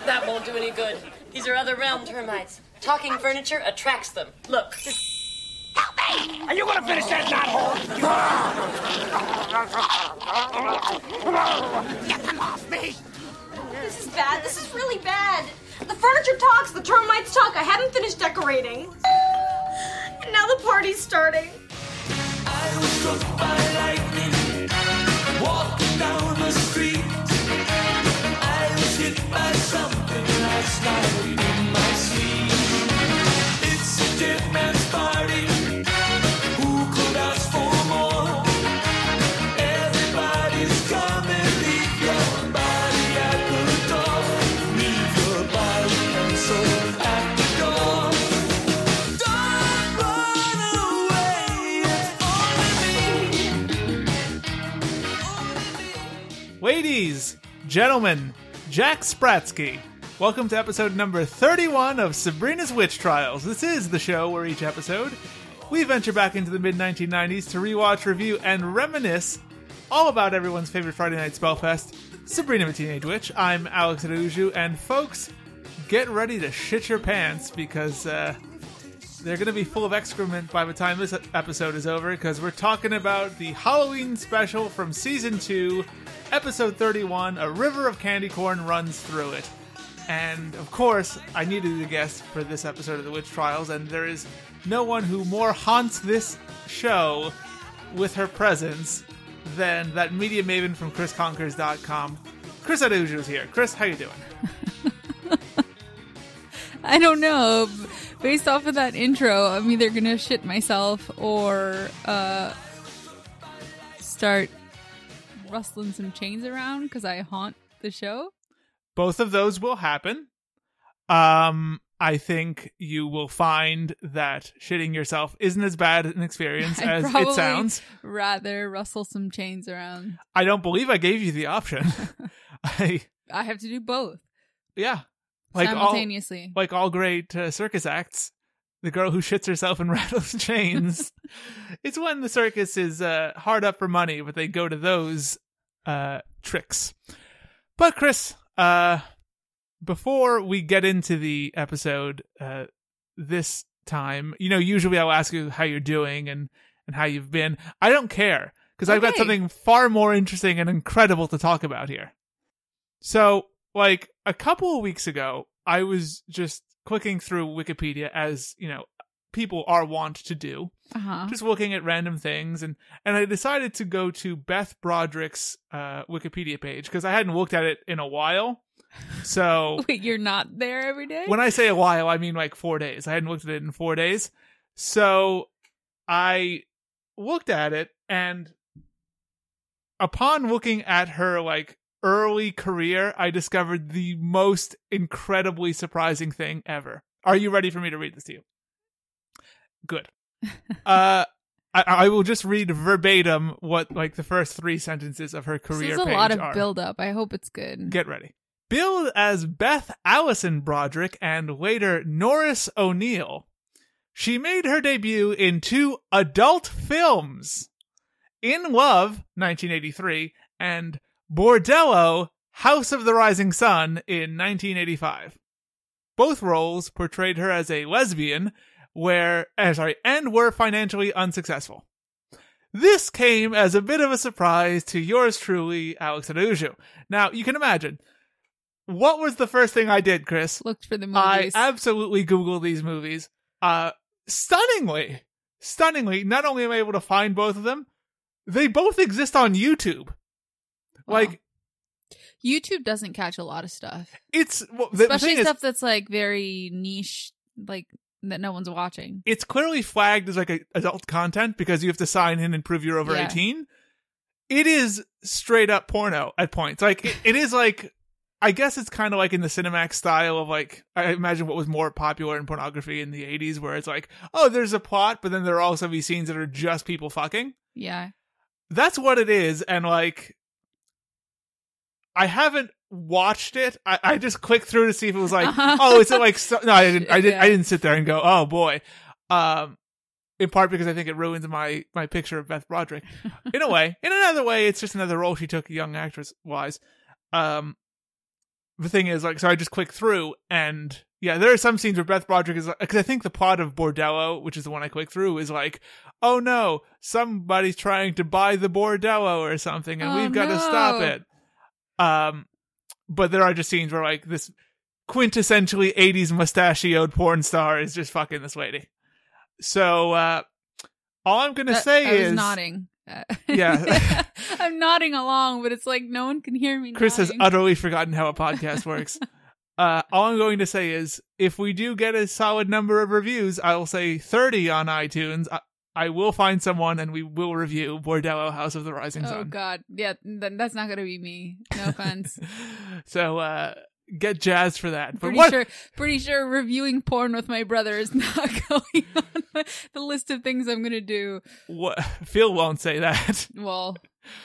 That won't do any good. These are other realm termites. Talking furniture attracts them. Look. Help me! Are you gonna finish that knothole? Get them off me! This is bad. This is really bad. The furniture talks, the termites talk. I haven't finished decorating. And now the party's starting. I was struck by lightning, walking down the street. I was hit by something last night in my sleep. It's a dead man's party. Who could ask for more? Everybody's coming, leave your body at the door. Leave your body and soul at the door. Don't run away, it's only me. Ladies, gentlemen, Jack Spratsky. Welcome to episode number 31 of Sabrina's Witch Trials. This is the show where each episode we venture back into the mid-1990s to rewatch, review, and reminisce all about everyone's favorite Friday night spellfest, Sabrina the Teenage Witch. I'm Alex Aruju, and folks, get ready to shit your pants because they're going to be full of excrement by the time this episode is over, because we're talking about the Halloween special from Season 2, Episode 31, A River of Candy Corn Runs Through It. And, of course, I needed a guest for this episode of The Witch Trials, and there is no one who more haunts this show with her presence than that media maven from ChrisConkers.com. Chris Aduju is here. Chris, how you doing? I don't know. Based off of that intro, I'm either going to shit myself or start rustling some chains around because I haunt the show. Both of those will happen. I think you will find that shitting yourself isn't as bad an experience as it sounds. Rather rustle some chains around. I don't believe I gave you the option. I have to do both. Yeah. Simultaneously. Like all great circus acts, the girl who shits herself and rattles chains. It's when the circus is hard up for money, but they go to those tricks. But Chris, before we get into the episode this time, usually I'll ask you how you're doing and how you've been. I don't care, because I've got something far more interesting and incredible to talk about here. So, a couple of weeks ago, I was just clicking through Wikipedia, as, people are wont to do. Just looking at random things, and I decided to go to Beth Broderick's Wikipedia page, because I hadn't looked at it in a while. So wait, you're not there every day? When I say a while, I mean 4 days. I hadn't looked at it in 4 days. So I looked at it, and upon looking at her early career, I discovered the most incredibly surprising thing ever. Are you ready for me to read this to you? Good. I will just read verbatim what the first 3 sentences of her career page are. There's a lot of build-up. I hope it's good. Get ready. Billed as Beth Allison Broderick and later Norris O'Neill, she made her debut in 2 adult films, In Love, 1983, and Bordello, House of the Rising Sun in 1985. Both roles portrayed her as a lesbian and were financially unsuccessful. This came as a bit of a surprise to yours truly, Alex Aduju. Now, you can imagine, what was the first thing I did, Chris? Looked for the I movies. absolutely Googled these movies. Stunningly, not only am I able to find both of them, they both exist on YouTube. Wow. YouTube doesn't catch a lot of stuff. Especially stuff that's very niche, that no one's watching. It's clearly flagged as adult content because you have to sign in and prove you're over 18. It is straight up porno at points. It is I guess it's kind of in the Cinemax style of I imagine what was more popular in pornography in the 80s, where it's there's a plot, but then there are also these scenes that are just people fucking. Yeah. That's what it is. And I haven't watched it. I just clicked through to see if it was oh, is it no, I didn't. I didn't sit there and go, oh boy. In part because I think it ruins my picture of Beth Broderick. In a way. In another way, it's just another role she took young actress wise. the thing is, like, so I just clicked through, and yeah, there are some scenes where Beth Broderick is, because I think the plot of Bordello, which is the one I clicked through, is like, oh no, somebody's trying to buy the Bordello or something, and we've got to stop it. But there are just scenes where, like, this quintessentially 80s mustachioed porn star is just fucking this lady. So, all I'm going to say I is... was nodding. Yeah. I'm nodding along, but it's like no one can hear me Chris nodding. has utterly forgotten how a podcast works. All I'm going to say is, if we do get a solid number of reviews, I will say 30 on iTunes. I will find someone and we will review Bordello House of the Rising Sun. Oh, God. Yeah, that's not going to be me. No offense. So, get jazzed for that. But Pretty sure reviewing porn with my brother is not going on the list of things I'm going to do. What? Phil won't say that. Well,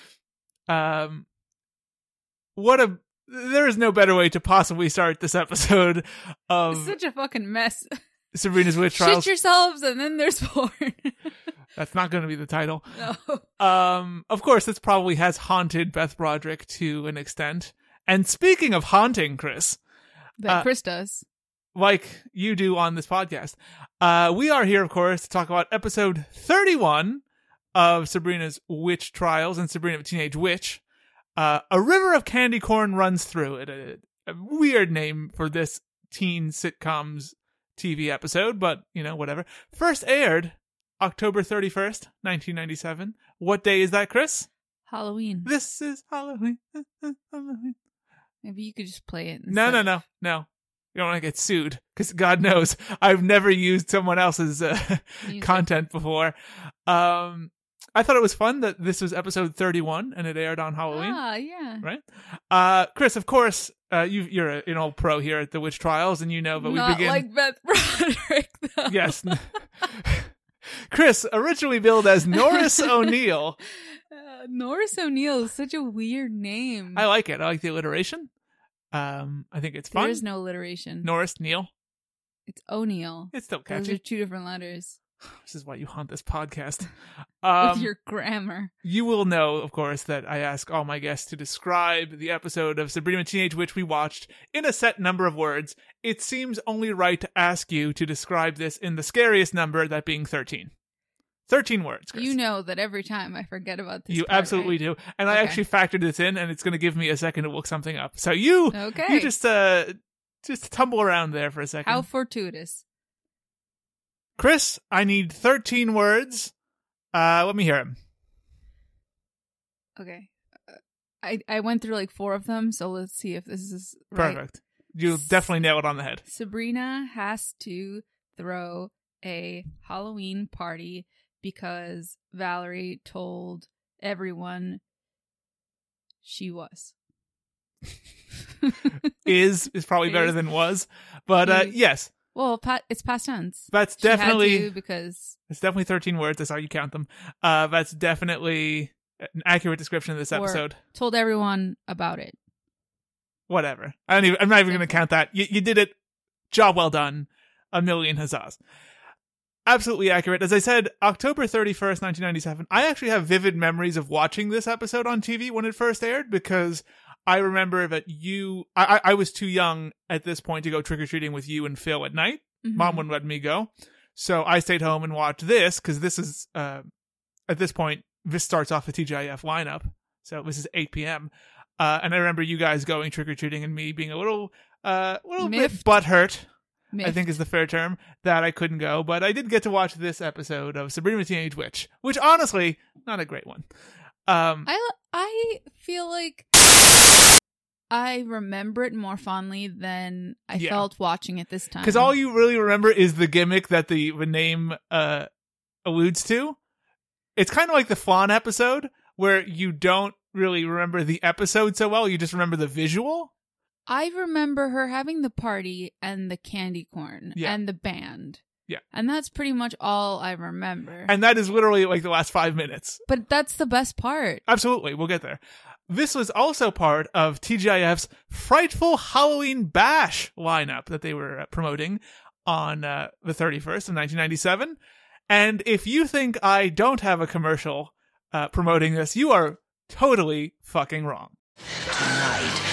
there is no better way to possibly start this episode it's of such a fucking mess. Sabrina's Witch Trials. Shit yourselves, and then there's porn. That's not going to be the title. No. Of course, this probably has haunted Beth Broderick to an extent. And speaking of haunting, Chris, That Chris does. like you do on this podcast, we are here, of course, to talk about episode 31 of Sabrina's Witch Trials and Sabrina the Teenage Witch. A river of candy corn runs through it. A weird name for this teen sitcom's TV episode, but, you know, whatever. First aired October 31st, 1997. What day is that, Chris? Halloween. This is Halloween. Halloween. Maybe you could just play it. No. You don't want to get sued, because God knows I've never used someone else's content before. I thought it was fun that this was episode 31 and it aired on Halloween. Ah, yeah. Right? Chris, of course, you're an old pro here at the Witch Trials, and you know, but Not we begin... like Beth Broderick, though. Yes. Chris, originally billed as Norris O'Neill. Norris O'Neill is such a weird name. I like it. I like the alliteration. I think it's fun. There is no alliteration. Norris, Neil. It's O'Neill. It's still Those catchy. are two different letters. This is why you haunt this podcast. With your grammar. You will know, of course, that I ask all my guests to describe the episode of Sabrina the Teenage Witch we watched in a set number of words. It seems only right to ask you to describe this in the scariest number, that being 13. 13 words, Chris. You know that every time I forget about this. You part, absolutely right? do. And I actually factored this in, and it's going to give me a second to look something up. So you just tumble around there for a second. How fortuitous. Chris, I need 13 words. Let me hear them. Okay. I went through like 4 of them, so let's see if this is right. Perfect. You'll definitely nail it on the head. Sabrina has to throw a Halloween party because Valerie told everyone she was. Is probably better than was. But yes. Well, it's past tense. That's She definitely had to because it's definitely 13 words. That's how you count them. That's definitely an accurate description of this episode. Told everyone about it. Whatever. I'm not even going to count that. You did it. Job well done. A million huzzas. Absolutely accurate. As I said, October 31st, 1997. I actually have vivid memories of watching this episode on TV when it first aired, because I remember that I was too young at this point to go trick-or-treating with you and Phil at night. Mm-hmm. Mom wouldn't let me go. So I stayed home and watched this, because this is, at this point, this starts off the TGIF lineup. So this is 8 p.m. And I remember you guys going trick-or-treating and me being a little bit butthurt, I think is the fair term, that I couldn't go. But I did get to watch this episode of Sabrina the Teenage Witch, which honestly, not a great one. I feel like I remember it more fondly than I felt watching it this time. Because all you really remember is the gimmick that the name alludes to. It's kind of like the Fawn episode, where you don't really remember the episode so well, you just remember the visual. I remember her having the party and the candy corn and the band. Yeah. And that's pretty much all I remember. And that is literally like the last 5 minutes. But that's the best part. Absolutely. We'll get there. This was also part of TGIF's Frightful Halloween Bash lineup that they were promoting on the 31st of 1997. And if you think I don't have a commercial promoting this, you are totally fucking wrong. Tonight,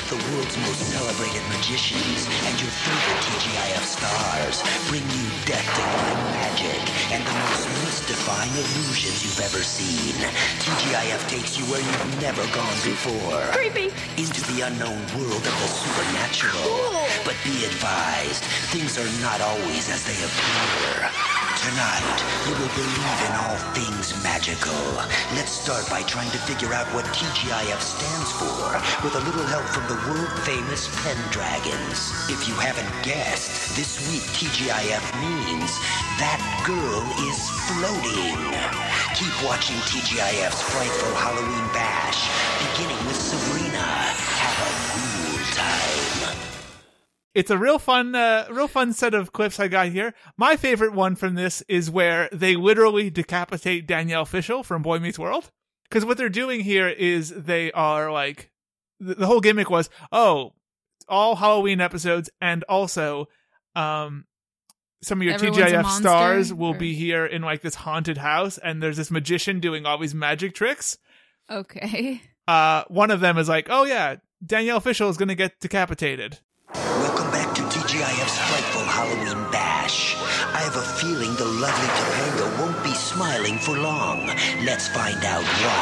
The world's most celebrated magicians and your favorite TGIF stars bring you death-defying magic and the most mystifying illusions you've ever seen. TGIF takes you where you've never gone before. Creepy. Into the unknown world of the supernatural. Cool. But be advised, things are not always as they appear. Tonight, you will believe in all things magical. Let's start by trying to figure out what TGIF stands for, with a little help from the world-famous Pendragons. If you haven't guessed, this week TGIF means that girl is floating. Keep watching TGIF's Frightful Halloween Bash, beginning with Sabrina. Have a cool time. It's a real fun set of clips I got here. My favorite one from this is where they literally decapitate Danielle Fishel from Boy Meets World. Because what they're doing here is they are like, the whole gimmick was, all Halloween episodes, and also some of your Everyone's a TGIF monster, stars will or- be here in like this haunted house, and there's this magician doing all these magic tricks. Okay. One of them is like, oh yeah, Danielle Fishel is going to get decapitated. Welcome back to TGIF's Frightful Halloween Bash. I have a feeling the lovely Topanga won't be smiling for long. Let's find out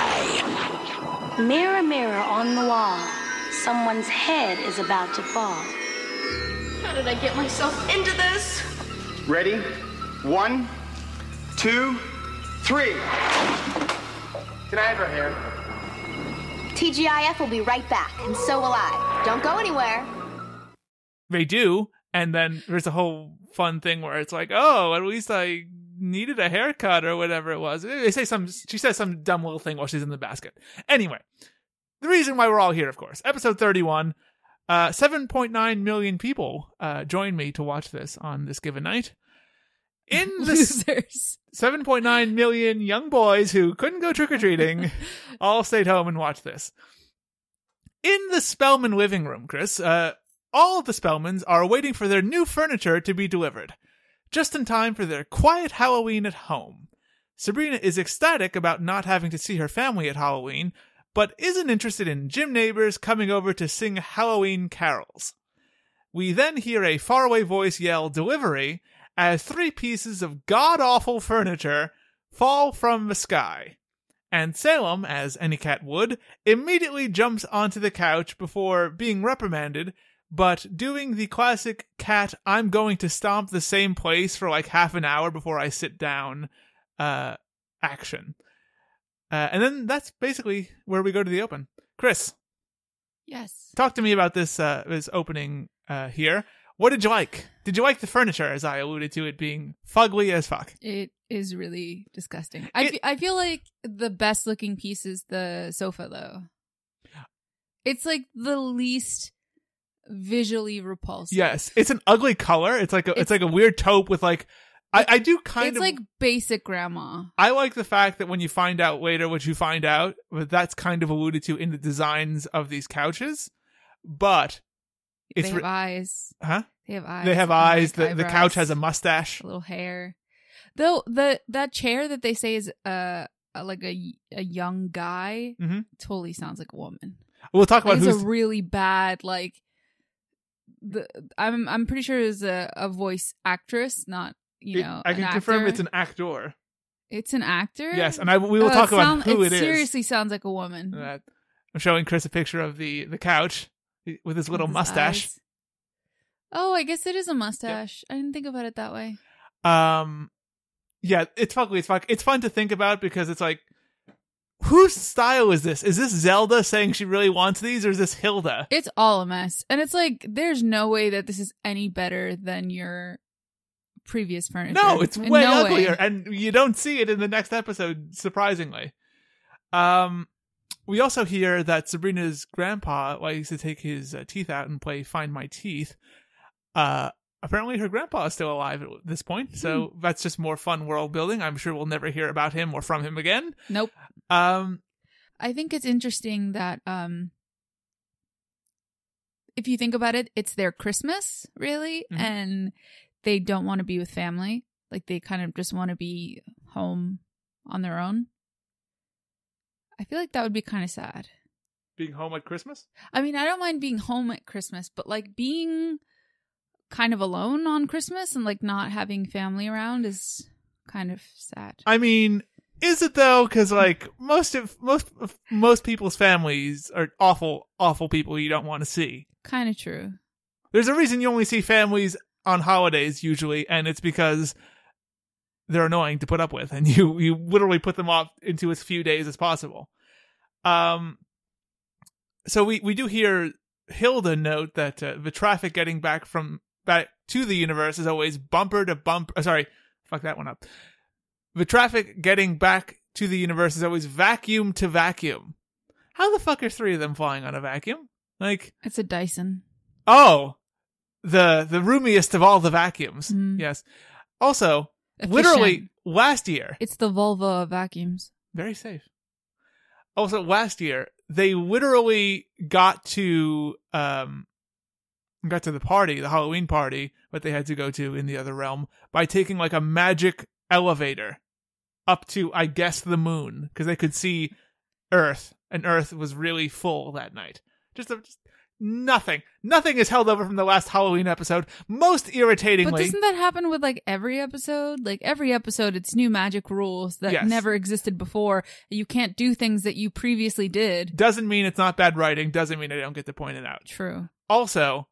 why. Mirror, mirror on the wall, someone's head is about to fall. How did I get myself into this? Ready? 1, 2, 3. Can I have her hair? TGIF will be right back, and so will I. Don't go anywhere. They do, and then there's a whole fun thing where it's like, oh, at least I needed a haircut or whatever it was. She says some dumb little thing while she's in the basket. Anyway, the reason why we're all here, of course, episode 31, 7.9 million people joined me to watch this on this given night. In this, Losers. 7.9 million young boys who couldn't go trick-or-treating all stayed home and watched this. In the Spellman living room, Chris, all of the Spellmans are waiting for their new furniture to be delivered, just in time for their quiet Halloween at home. Sabrina is ecstatic about not having to see her family at Halloween, but isn't interested in gym neighbors coming over to sing Halloween carols. We then hear a faraway voice yell delivery as 3 pieces of god-awful furniture fall from the sky. And Salem, as any cat would, immediately jumps onto the couch before being reprimanded, but doing the classic cat, I'm going to stomp the same place for like half an hour before I sit down action. And then that's basically where we go to the open. Chris, Yes. talk to me about this opening here. What did you like? Did you like the furniture, as I alluded to it being fugly as fuck? It is really disgusting. I feel like the best looking piece is the sofa, though. It's like the least visually repulsive. Yes, it's an ugly color. It's like a weird taupe with like. I do kind It's of like basic grandma. I like the fact that when you find out later what you find out, but that's kind of alluded to in the designs of these couches. But They have eyes. Huh? They have eyes. They have eyes. Like The couch has a mustache. A little hair. Though that chair that they say is like a young guy totally sounds like a woman. We'll talk about it's who's a really bad like. I'm pretty sure it's a voice actress, not I can confirm it's an actor. It's an actor. Yes, and we will talk about who it is. It seriously sounds like a woman. I'm showing Chris a picture of the couch with his little mustache. Eyes. Oh, I guess it is a mustache. Yep. I didn't think about it that way. Yeah, it's fugly as fuck. It's fun to think about because it's like, whose style is this? Is this Zelda saying she really wants these, or is this Hilda? It's all a mess. And it's like, there's no way that this is any better than your previous furniture. No, it's way uglier. And you don't see it in the next episode, surprisingly. We also hear that Sabrina's grandpa likes to take his teeth out and play Find My Teeth. Apparently her grandpa is still alive at this point, so that's just more fun world building. I'm sure we'll never hear about him or from him again. Nope. I think it's interesting that if you think about it, it's their Christmas, really, and they don't want to be with family. Like, they kind of just want to be home on their own. I feel like that would be kind of sad. Being home at Christmas? I mean, I don't mind being home at Christmas, but like being kind of alone on Christmas and like not having family around is kind of sad. I mean, is it though? Because like most people's families are awful people you don't want to see. Kind of true. There's a reason you only see families on holidays usually, and it's because they're annoying to put up with, and you literally put them off into as few days as possible. So we do hear Hilda note that the traffic getting back to the universe is always bumper to bumper. Sorry, fuck that one up. The traffic getting back to the universe is always vacuum to vacuum. How the fuck are 3 of them flying on a vacuum? Like, it's a Dyson. Oh, the roomiest of all the vacuums. Yes. Also, Efficient. Literally last year. It's the Volvo of vacuums. Very safe. Also, last year, they literally got to the party, the Halloween party, that they had to go to in the other realm, by taking like a magic elevator up to, I guess, the moon, because they could see Earth, and Earth was really full that night. Just nothing is held over from the last Halloween episode. Most irritatingly, but doesn't that happen with like every episode? Like every episode, it's new magic rules that never existed before. You can't do things that you previously did. Doesn't mean it's not bad writing. Doesn't mean I don't get to point it out. True. Also,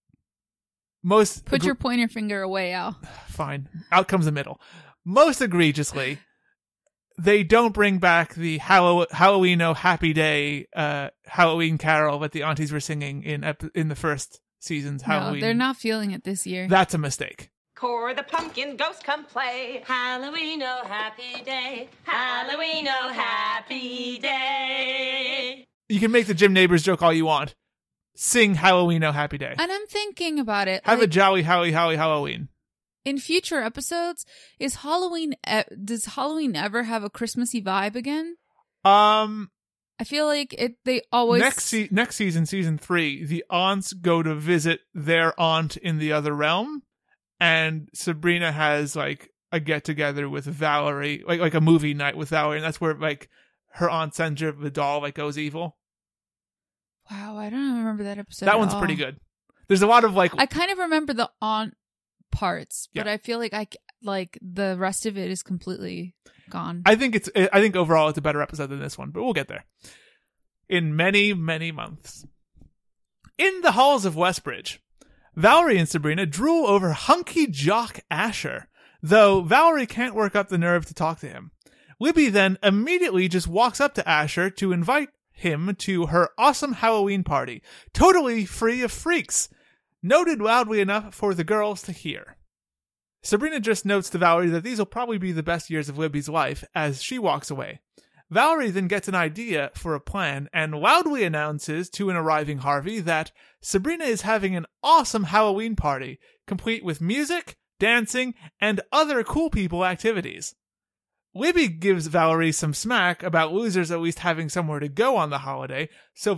put your pointer finger away, Al. Fine. Out comes the middle. Most egregiously, they don't bring back the Halloween Oh Happy Day Halloween carol that the aunties were singing in the first season's Halloween. No, they're not feeling it this year. That's a mistake. Core the pumpkin ghost come play. Halloween, oh happy day. Halloween, oh happy day. You can make the Jim Neighbors joke all you want. Sing Halloween, oh happy day. And I'm thinking about it. Have a jolly, holly Halloween. In future episodes, does Halloween ever have a Christmassy vibe again? I feel like they always... Next season, season 3, the aunts go to visit their aunt in the other realm, and Sabrina has like a get-together with Valerie, like a movie night with Valerie, and that's where like her aunt Sandra, the doll, like goes evil. Wow, I don't remember that episode. That one's pretty good. There's a lot of like... I kind of remember the aunt parts, but I feel like the rest of it is completely gone. I think overall it's a better episode than this one, but we'll get there in many, many months. In the halls of Westbridge, Valerie and Sabrina drool over hunky jock Asher, though Valerie can't work up the nerve to talk to him. Libby then immediately just walks up to Asher to invite him to her awesome Halloween party, totally free of freaks, noted loudly enough for the girls to hear. Sabrina just notes to Valerie that these will probably be the best years of Libby's life as she walks away. Valerie then gets an idea for a plan and loudly announces to an arriving Harvey that Sabrina is having an awesome Halloween party, complete with music, dancing, and other cool people activities. Libby gives Valerie some smack about losers at least having somewhere to go on the holiday, so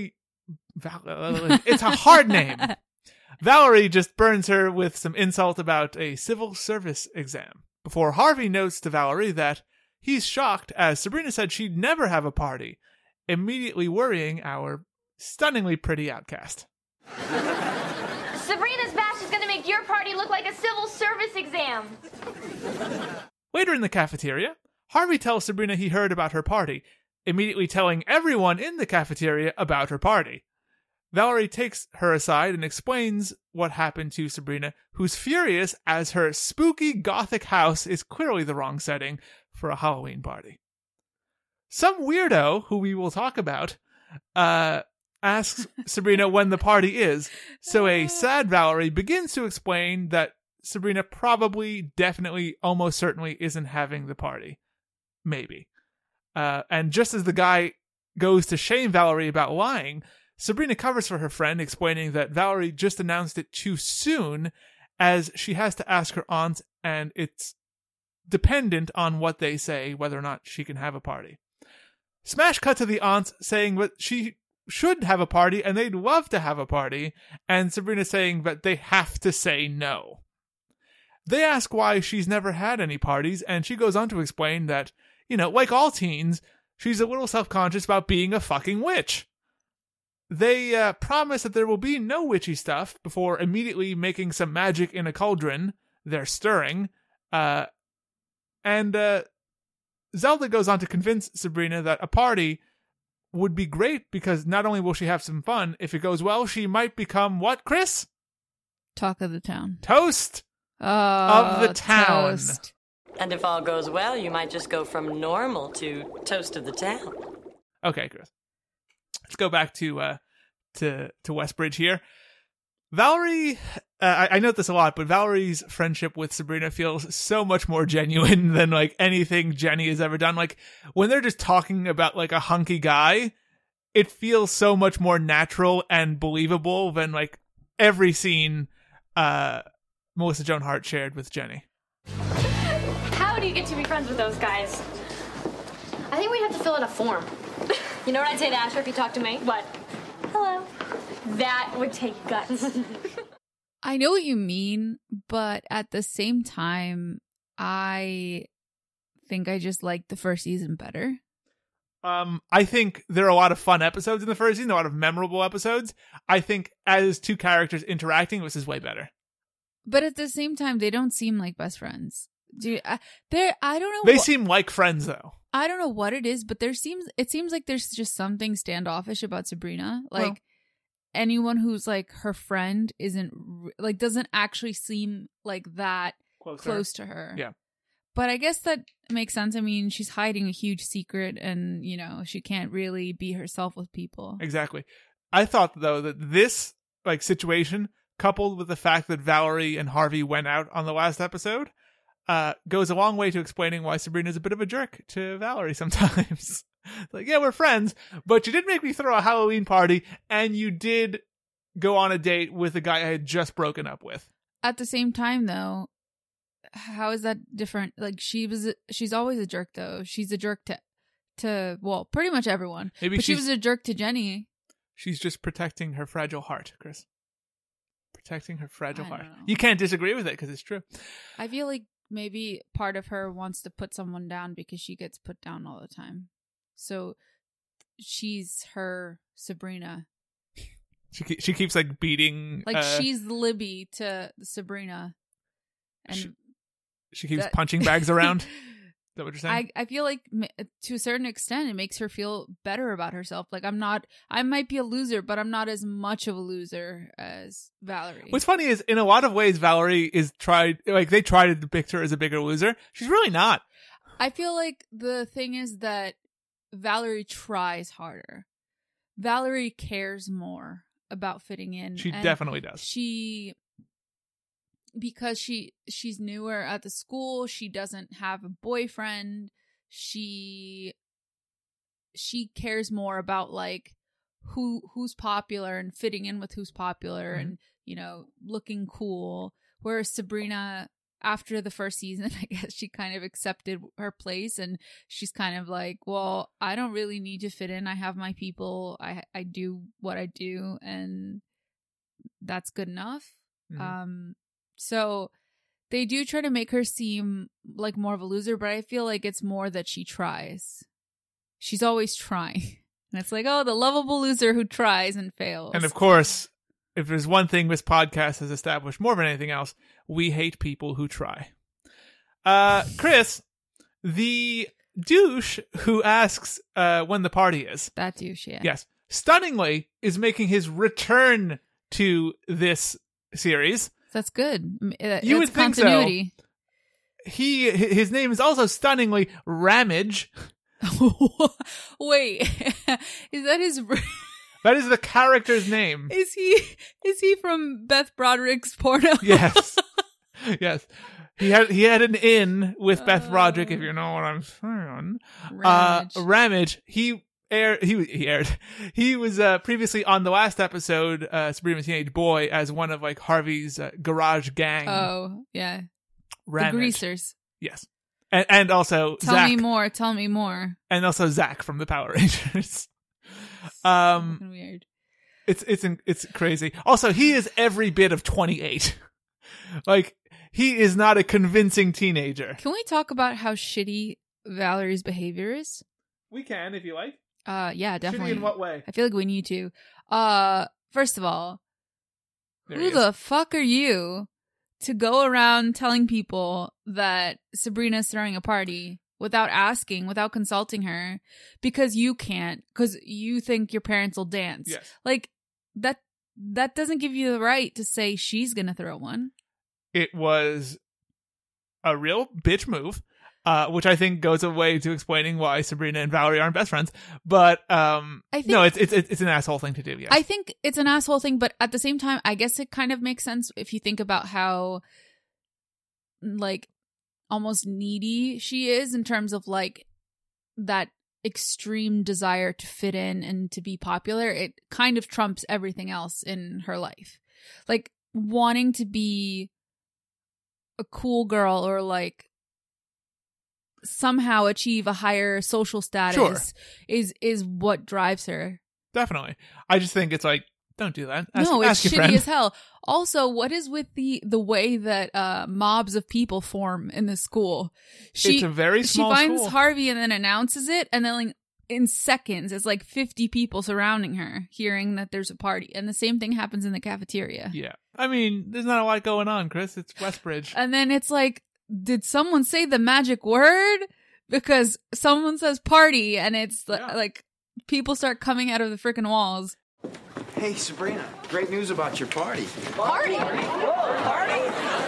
it's a hard name. Valerie just burns her with some insult about a civil service exam, before Harvey notes to Valerie that he's shocked as Sabrina said she'd never have a party, immediately worrying our stunningly pretty outcast. Sabrina's bash is going to make your party look like a civil service exam. Later in the cafeteria, Harvey tells Sabrina he heard about her party, immediately telling everyone in the cafeteria about her party. Valerie takes her aside and explains what happened to Sabrina, who's furious as her spooky gothic house is clearly the wrong setting for a Halloween party. Some weirdo, who we will talk about, asks Sabrina when the party is, so a sad Valerie begins to explain that Sabrina probably, definitely, almost certainly isn't having the party. Maybe. And just as the guy goes to shame Valerie about lying, Sabrina covers for her friend, explaining that Valerie just announced it too soon, as she has to ask her aunts, and it's dependent on what they say, whether or not she can have a party. Smash cut to the aunts saying that she should have a party, and they'd love to have a party, and Sabrina saying that they have to say no. They ask why she's never had any parties, and she goes on to explain that, like all teens, she's a little self-conscious about being a fucking witch. they promise that there will be no witchy stuff before immediately making some magic in a cauldron they're stirring. And Zelda goes on to convince Sabrina that a party would be great because not only will she have some fun, if it goes well, she might become what, Chris? Talk of the town. Toast of the town. Toast. And if all goes well, you might just go from normal to toast of the town. Okay, Chris. Let's go back to Westbridge here. Valerie, I note this a lot, but Valerie's friendship with Sabrina feels so much more genuine than like anything Jenny has ever done. Like when they're just talking about like a hunky guy, it feels so much more natural and believable than like every scene Melissa Joan Hart shared with Jenny. How do you get to be friends with those guys? I think we'd have to fill out a form. You know what I'd say to Asher if you talked to me? What? Hello. That would take guts. I know what you mean, but at the same time, I think I just liked the first season better. I think there are a lot of fun episodes in the first season, a lot of memorable episodes. I think as two characters interacting, this is way better. But at the same time, they don't seem like best friends. I don't know. They seem like friends, though. I don't know what it is, but it seems like there's just something standoffish about Sabrina. Like anyone who's like her friend doesn't actually seem like that close to her. Yeah. But I guess that makes sense. I mean, she's hiding a huge secret and, she can't really be herself with people. Exactly. I thought, though, that this like situation, coupled with the fact that Valerie and Harvey went out on the last episode, goes a long way to explaining why Sabrina's a bit of a jerk to Valerie sometimes. Like, yeah, we're friends, but you did make me throw a Halloween party, and you did go on a date with a guy I had just broken up with. At the same time, though, how is that different? Like, she's always a jerk, though. She's a jerk to well, pretty much everyone. But she was a jerk to Jenny. She's just protecting her fragile heart, Chris. Protecting her fragile heart. You can't disagree with it because it's true. I feel like maybe part of her wants to put someone down because she gets put down all the time. So she's her Sabrina. She keeps like beating. Like she's Libby to Sabrina, and she keeps punching bags around. Is that what you're saying? I feel like to a certain extent it makes her feel better about herself. Like I might be a loser, but I'm not as much of a loser as Valerie. What's funny is in a lot of ways Valerie they try to depict her as a bigger loser. She's really not. I feel like the thing is that Valerie tries harder. Valerie cares more about fitting in. She definitely does. Because she's newer at the school, she doesn't have a boyfriend. She cares more about like who's popular and fitting in with who's popular and looking cool. Whereas Sabrina, after the first season, I guess she kind of accepted her place and she's kind of like, well, I don't really need to fit in. I have my people. I do what I do and that's good enough. Mm-hmm. So they do try to make her seem like more of a loser, but I feel like it's more that she tries. She's always trying. And it's like, oh, the lovable loser who tries and fails. And of course, if there's one thing this podcast has established more than anything else, we hate people who try. Chris, the douche who asks when the party is. That douche, yeah. Yes. Stunningly is making his return to this series. That's good. You would think continuity. So. His name is also stunningly Ramage. Wait, is that his... That is the character's name. Is he from Beth Broderick's porno? Yes. Yes. He had an in with Beth Broderick, if you know what I'm saying. Ramage. He was previously on the last episode, Sabrina Teenage Boy, as one of like Harvey's garage gang. Oh, yeah. Ramage. The Greasers. Yes. And also Tell Zach. Tell me more. And also Zach from the Power Rangers. Weird. It's crazy. Also, he is every bit of 28. Like, he is not a convincing teenager. Can we talk about how shitty Valerie's behavior is? We can, if you like. Yeah, definitely. Shitty in what way? I feel like we need to. First of all, There who he is. the fuck are you to go around telling people that Sabrina's throwing a party without asking, without consulting her, because you can't, because you think your parents will dance? Yes. Like, that doesn't give you the right to say she's gonna throw one. It was a real bitch move, which I think goes away to explaining why Sabrina and Valerie aren't best friends. But no, it's an asshole thing to do. Yeah, I think it's an asshole thing, but at the same time, I guess it kind of makes sense if you think about how, like, almost needy she is in terms of, like, that extreme desire to fit in and to be popular. It kind of trumps everything else in her life. Like, wanting to be a cool girl or, like, somehow achieve a higher social status is what drives her. Definitely. I just think it's like, don't do that. No, it's ask your shitty friend. as hell. Also, what is with the way that mobs of people form in the school? It's a very small She finds school. Harvey and then announces it, and then, like, in seconds, it's like 50 people surrounding her, hearing that there's a party. And the same thing happens in the cafeteria. Yeah. I mean, there's not a lot going on, Chris. It's Westbridge. And then it's like, did someone say the magic word? Because someone says party, and it's like people start coming out of the freaking walls. Hey, Sabrina, great news about your party. Party? Whoa, party?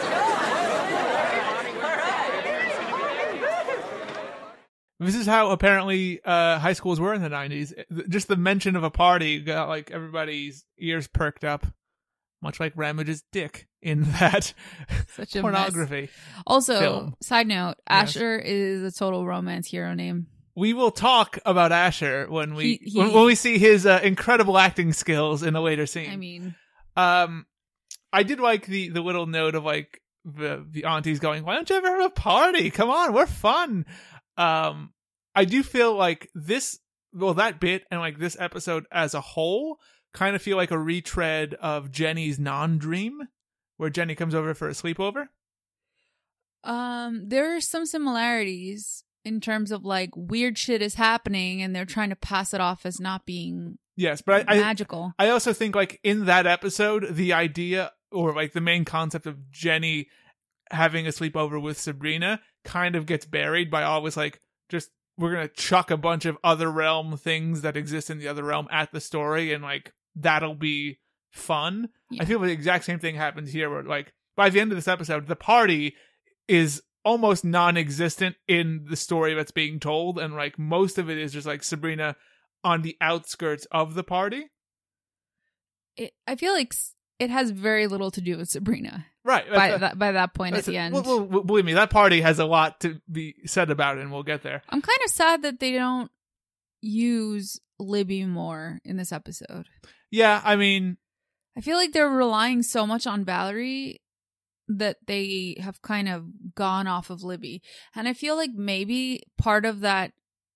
This is how apparently high schools were in the 90s. Just the mention of a party got like everybody's ears perked up, much like Ramage's dick in that Such a pornography. mess. Also, film. side note, Asher is a total romance hero name. We will talk about Asher when we He- when we see his incredible acting skills in a later scene. I mean, I did like the little note of like the aunties going, "Why don't you ever have a party? Come on, we're fun." I do feel like that bit and like this episode as a whole kind of feel like a retread of Jenny's non-dream, where Jenny comes over for a sleepover. there are some similarities in terms of, like, weird shit is happening and they're trying to pass it off as not being Yes, but magical. I also think like in that episode, the idea or like the main concept of Jenny having a sleepover with Sabrina kind of gets buried by always like, just we're going to chuck a bunch of other realm things that exist in the other realm at the story and like that'll be fun. Yeah. I feel the exact same thing happens here where like by the end of this episode, the party is almost non-existent in the story that's being told, and like most of it is just like Sabrina on the outskirts of the party. I feel like it has very little to do with Sabrina. Right. By that point at the end. Well, believe me, that party has a lot to be said about it, and we'll get there. I'm kind of sad that they don't use Libby more in this episode. Yeah, I mean, I feel like they're relying so much on Valerie that they have kind of gone off of Libby. And I feel like maybe part of that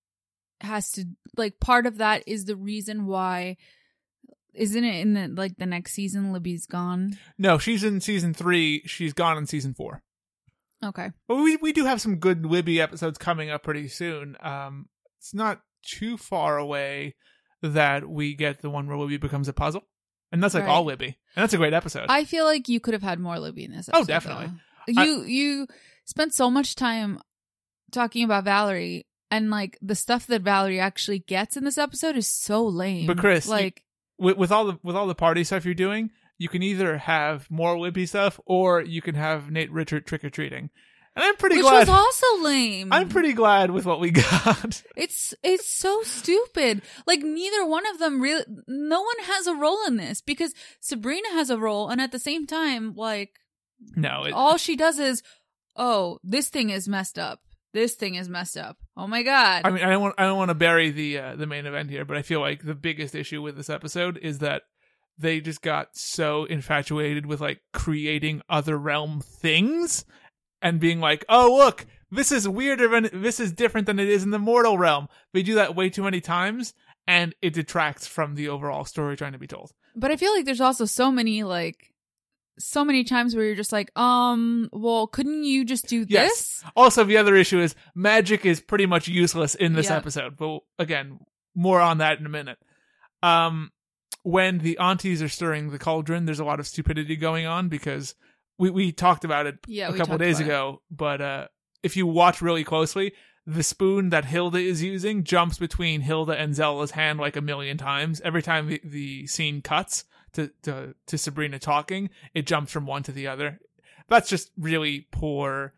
is the reason why, isn't it in the next season Libby's gone? no, she's in season 3. She's gone in season 4. Okay. But we do have some good Libby episodes coming up pretty soon. It's not too far away that we get the one where Libby becomes a puzzle. And that's like Right. all Libby. And that's a great episode. I feel like you could have had more Libby in this episode. Oh, definitely. though. You spent so much time talking about Valerie, and like the stuff that Valerie actually gets in this episode is so lame. But Chris, like with all the party stuff you're doing, you can either have more Libby stuff or you can have Nate Richard trick-or-treating. And I'm pretty which glad. was also lame. I'm pretty glad with what we got. It's so stupid. Like neither one of them really. No one has a role in this because Sabrina has a role, and at the same time, like No, all she does is, oh, this thing is messed up. This thing is messed up. Oh my god. I mean, I don't want to bury the main event here, but I feel like the biggest issue with this episode is that they just got so infatuated with like creating other realm things and being like, oh look, this is weirder and this is different than it is in the mortal realm. They do that way too many times, and it detracts from the overall story trying to be told. But I feel like there's also so many times where you're just like, well, couldn't you just do this? Yes. Also, the other issue is magic is pretty much useless in this Yeah. episode. But again, more on that in a minute. when the aunties are stirring the cauldron, there's a lot of stupidity going on because we talked about it a couple of days ago. But if you watch really closely, the spoon that Hilda is using jumps between Hilda and Zella's hand like a million times. Every time the scene cuts to Sabrina talking, it jumps from one to the other. That's just really poor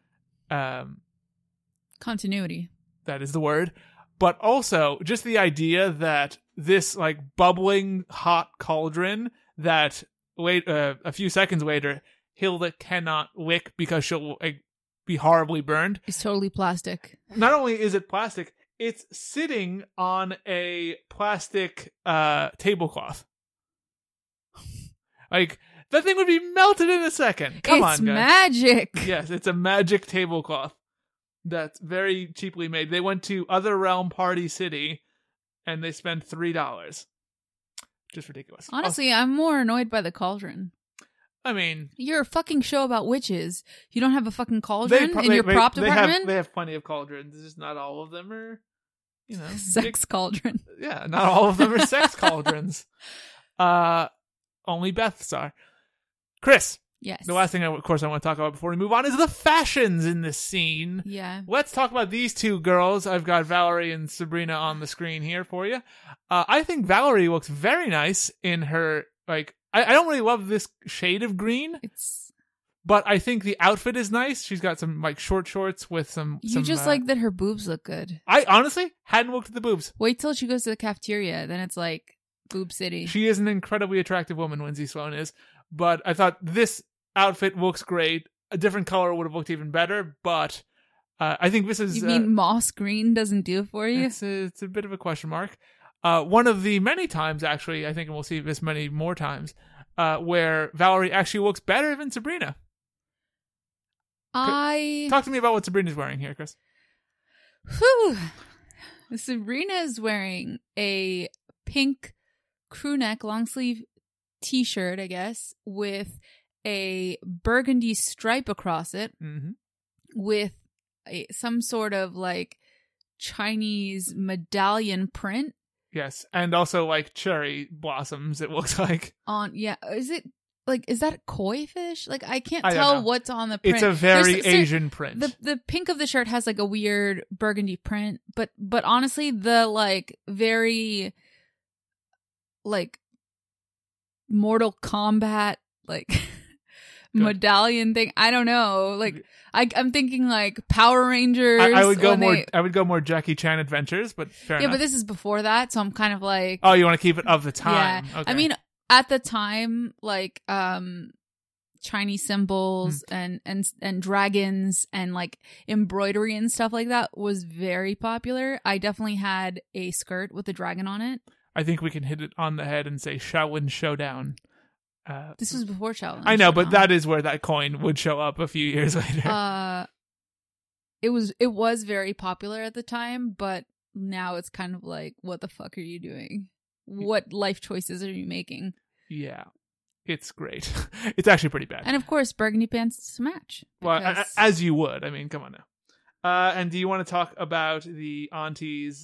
continuity. That is the word. But also just the idea that this like bubbling hot cauldron that a few seconds later Hilda cannot lick because she'll be horribly burned. It's totally plastic. Not only is it plastic, it's sitting on a plastic tablecloth. Like, that thing would be melted in a second. Come on, guys. It's magic. Yes, it's a magic tablecloth that's very cheaply made. They went to Other Realm Party City and they spent $3. Just ridiculous. Honestly, I'm more annoyed by the cauldron. I mean, you're a fucking show about witches. You don't have a fucking cauldron in your prop department? They have plenty of cauldrons. Just not all of them are, sex cauldron. Yeah, not all of them are sex cauldrons. Only Beth's are. Chris. Yes. The last thing, of course, I want to talk about before we move on is the fashions in this scene. Yeah. Let's talk about these two girls. I've got Valerie and Sabrina on the screen here for you. I think Valerie looks very nice in her, like, I don't really love this shade of green. But I think the outfit is nice. She's got some like short shorts with some. You just like that her boobs look good. I honestly hadn't looked at the boobs. Wait till she goes to the cafeteria, then it's like boob city. She is an incredibly attractive woman, Lindsay Sloan is. But I thought this outfit looks great. A different color would have looked even better. But I think this is. You mean moss green doesn't do it for you? It's a bit of a question mark. One of the many times, actually, I think we'll see this many more times, where Valerie actually looks better than Sabrina. Talk to me about what Sabrina's wearing here, Chris. Whew. Sabrina is wearing a pink crew neck long sleeve t-shirt, I guess, with a burgundy stripe across it, with some sort of like Chinese medallion print. Yes, and also like cherry blossoms, it looks like. Is that koi fish? Like, I can't tell what's on the print. It's a very Asian print. The pink of the shirt has like a weird burgundy print, but honestly, the like very like Mortal Kombat like medallion thing. I don't know. Like I'm thinking like Power Rangers. I would go more Jackie Chan Adventures, but fair enough. Yeah, but this is before that, so I'm kind of like, oh, you want to keep it of the time? Yeah. Okay. I mean, at the time, like Chinese symbols and dragons and like embroidery and stuff like that was very popular. I definitely had a skirt with a dragon on it. I think we can hit it on the head and say Shaolin Showdown. This was before Shaolin. I know, but that is where that coin would show up a few years later. It was very popular at the time, but now it's kind of like, what the fuck are you doing? What life choices are you making? Yeah, it's great. It's actually pretty bad. And of course, burgundy pants to match. Well, as you would. I mean, come on now. And do you want to talk about the auntie's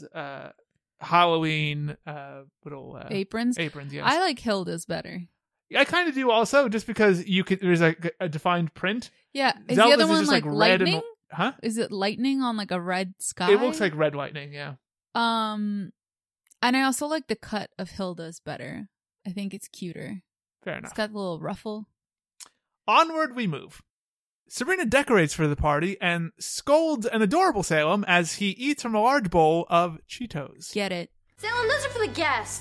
Halloween little aprons? Aprons, yes. I like Hilda's better. I kind of do also, just because there's a defined print. Yeah, is Zelda's the other one just like lightning? Huh? Is it lightning on like a red sky? It looks like red lightning, yeah. And I also like the cut of Hilda's better. I think it's cuter. Fair enough. It's got a little ruffle. Onward we move. Sabrina decorates for the party and scolds an adorable Salem as he eats from a large bowl of Cheetos. Get it. Salem, those are for the guests.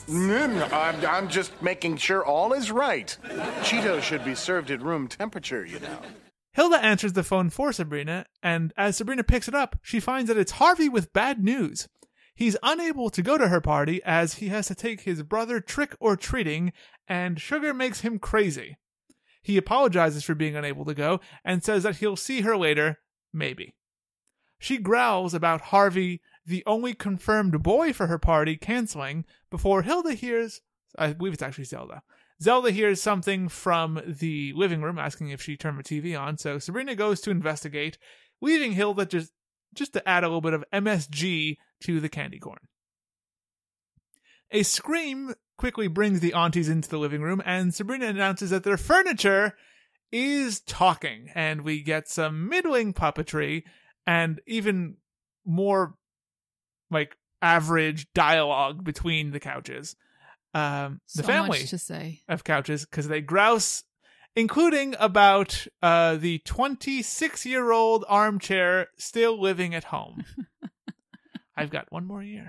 I'm just making sure all is right. Cheetos should be served at room temperature, you know. Hilda answers the phone for Sabrina, and as Sabrina picks it up, she finds that it's Harvey with bad news. He's unable to go to her party as he has to take his brother trick-or-treating, and sugar makes him crazy. He apologizes for being unable to go and says that he'll see her later, maybe. She growls about Harvey, the only confirmed boy for her party, canceling before Hilda hears, I believe it's actually Zelda. Zelda hears something from the living room asking if she turned the TV on, so Sabrina goes to investigate, leaving Hilda just to add a little bit of MSG to the candy corn. A scream quickly brings the aunties into the living room, and Sabrina announces that their furniture is talking, and we get some middling puppetry and even more like average dialogue between the couches. The family much to say. of couches, because they grouse, including about the 26-year-old armchair still living at home. I've got one more year.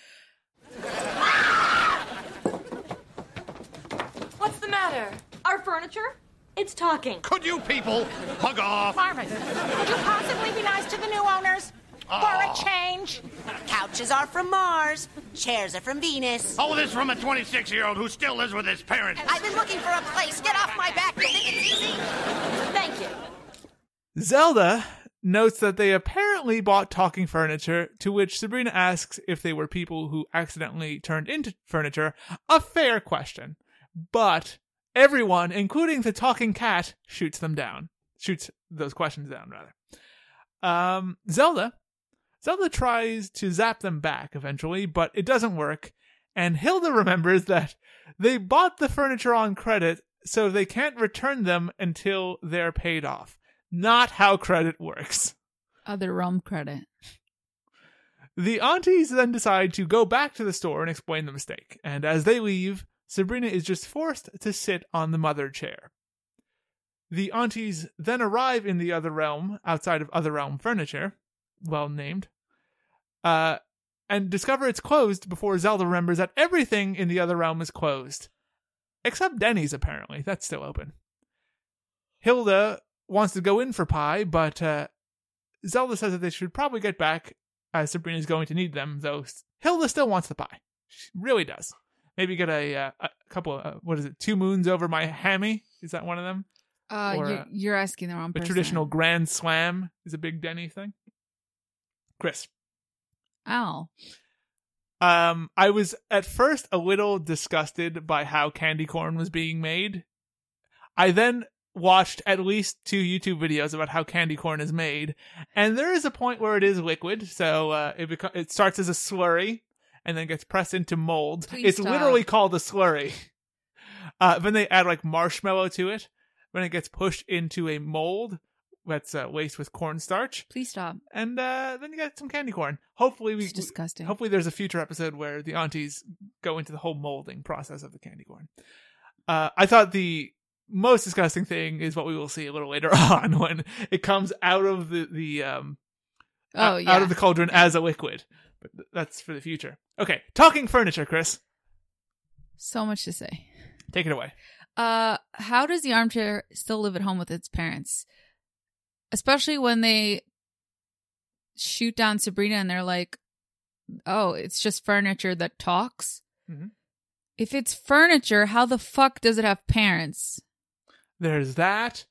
What's the matter? Our furniture? It's talking. Could you people bug off? Marvin, could you possibly be nice to the new owners? For a change? Couches are from Mars. Chairs are from Venus. All this from a 26-year-old who still lives with his parents. I've been looking for a place. Get off my back. You think it's easy? Thank you. Zelda notes that they apparently bought talking furniture, to which Sabrina asks if they were people who accidentally turned into furniture. A fair question. But everyone, including the talking cat, shoots those questions down, rather. Zelda tries to zap them back eventually, but it doesn't work, and Hilda remembers that they bought the furniture on credit, so they can't return them until they're paid off. Not how credit works. Other realm credit. The aunties then decide to go back to the store and explain the mistake, and as they leave, Sabrina is just forced to sit on the mother chair. The aunties then arrive in the other realm, outside of Other Realm Furniture, well named, and discover it's closed before Zelda remembers that everything in the other realm is closed. Except Denny's, apparently. That's still open. Hilda wants to go in for pie, but Zelda says that they should probably get back, as Sabrina's going to need them, though Hilda still wants the pie. She really does. Maybe get a couple of, 2 moons over my hammy? Is that one of them? You're asking the wrong person. The traditional Grand Slam is a big Denny thing. Chris. Ow. I was at first a little disgusted by how candy corn was being made. I then watched at least 2 YouTube videos about how candy corn is made, and there is a point where it is liquid, so it starts as a slurry and then gets pressed into mold. It's literally called a slurry. Then they add like marshmallow to it. When it gets pushed into a mold that's laced with cornstarch. Please stop. And then you get some candy corn. Hopefully it's disgusting. Hopefully there's a future episode where the aunties go into the whole molding process of the candy corn. I thought the most disgusting thing is what we will see a little later on when it comes out of out of the cauldron as a liquid. But that's for the future. Okay, talking furniture, Chris. So much to say. Take it away. How does the armchair still live at home with its parents? Especially when they shoot down Sabrina and they're like, oh, it's just furniture that talks? Mm-hmm. If it's furniture, how the fuck does it have parents? There's that.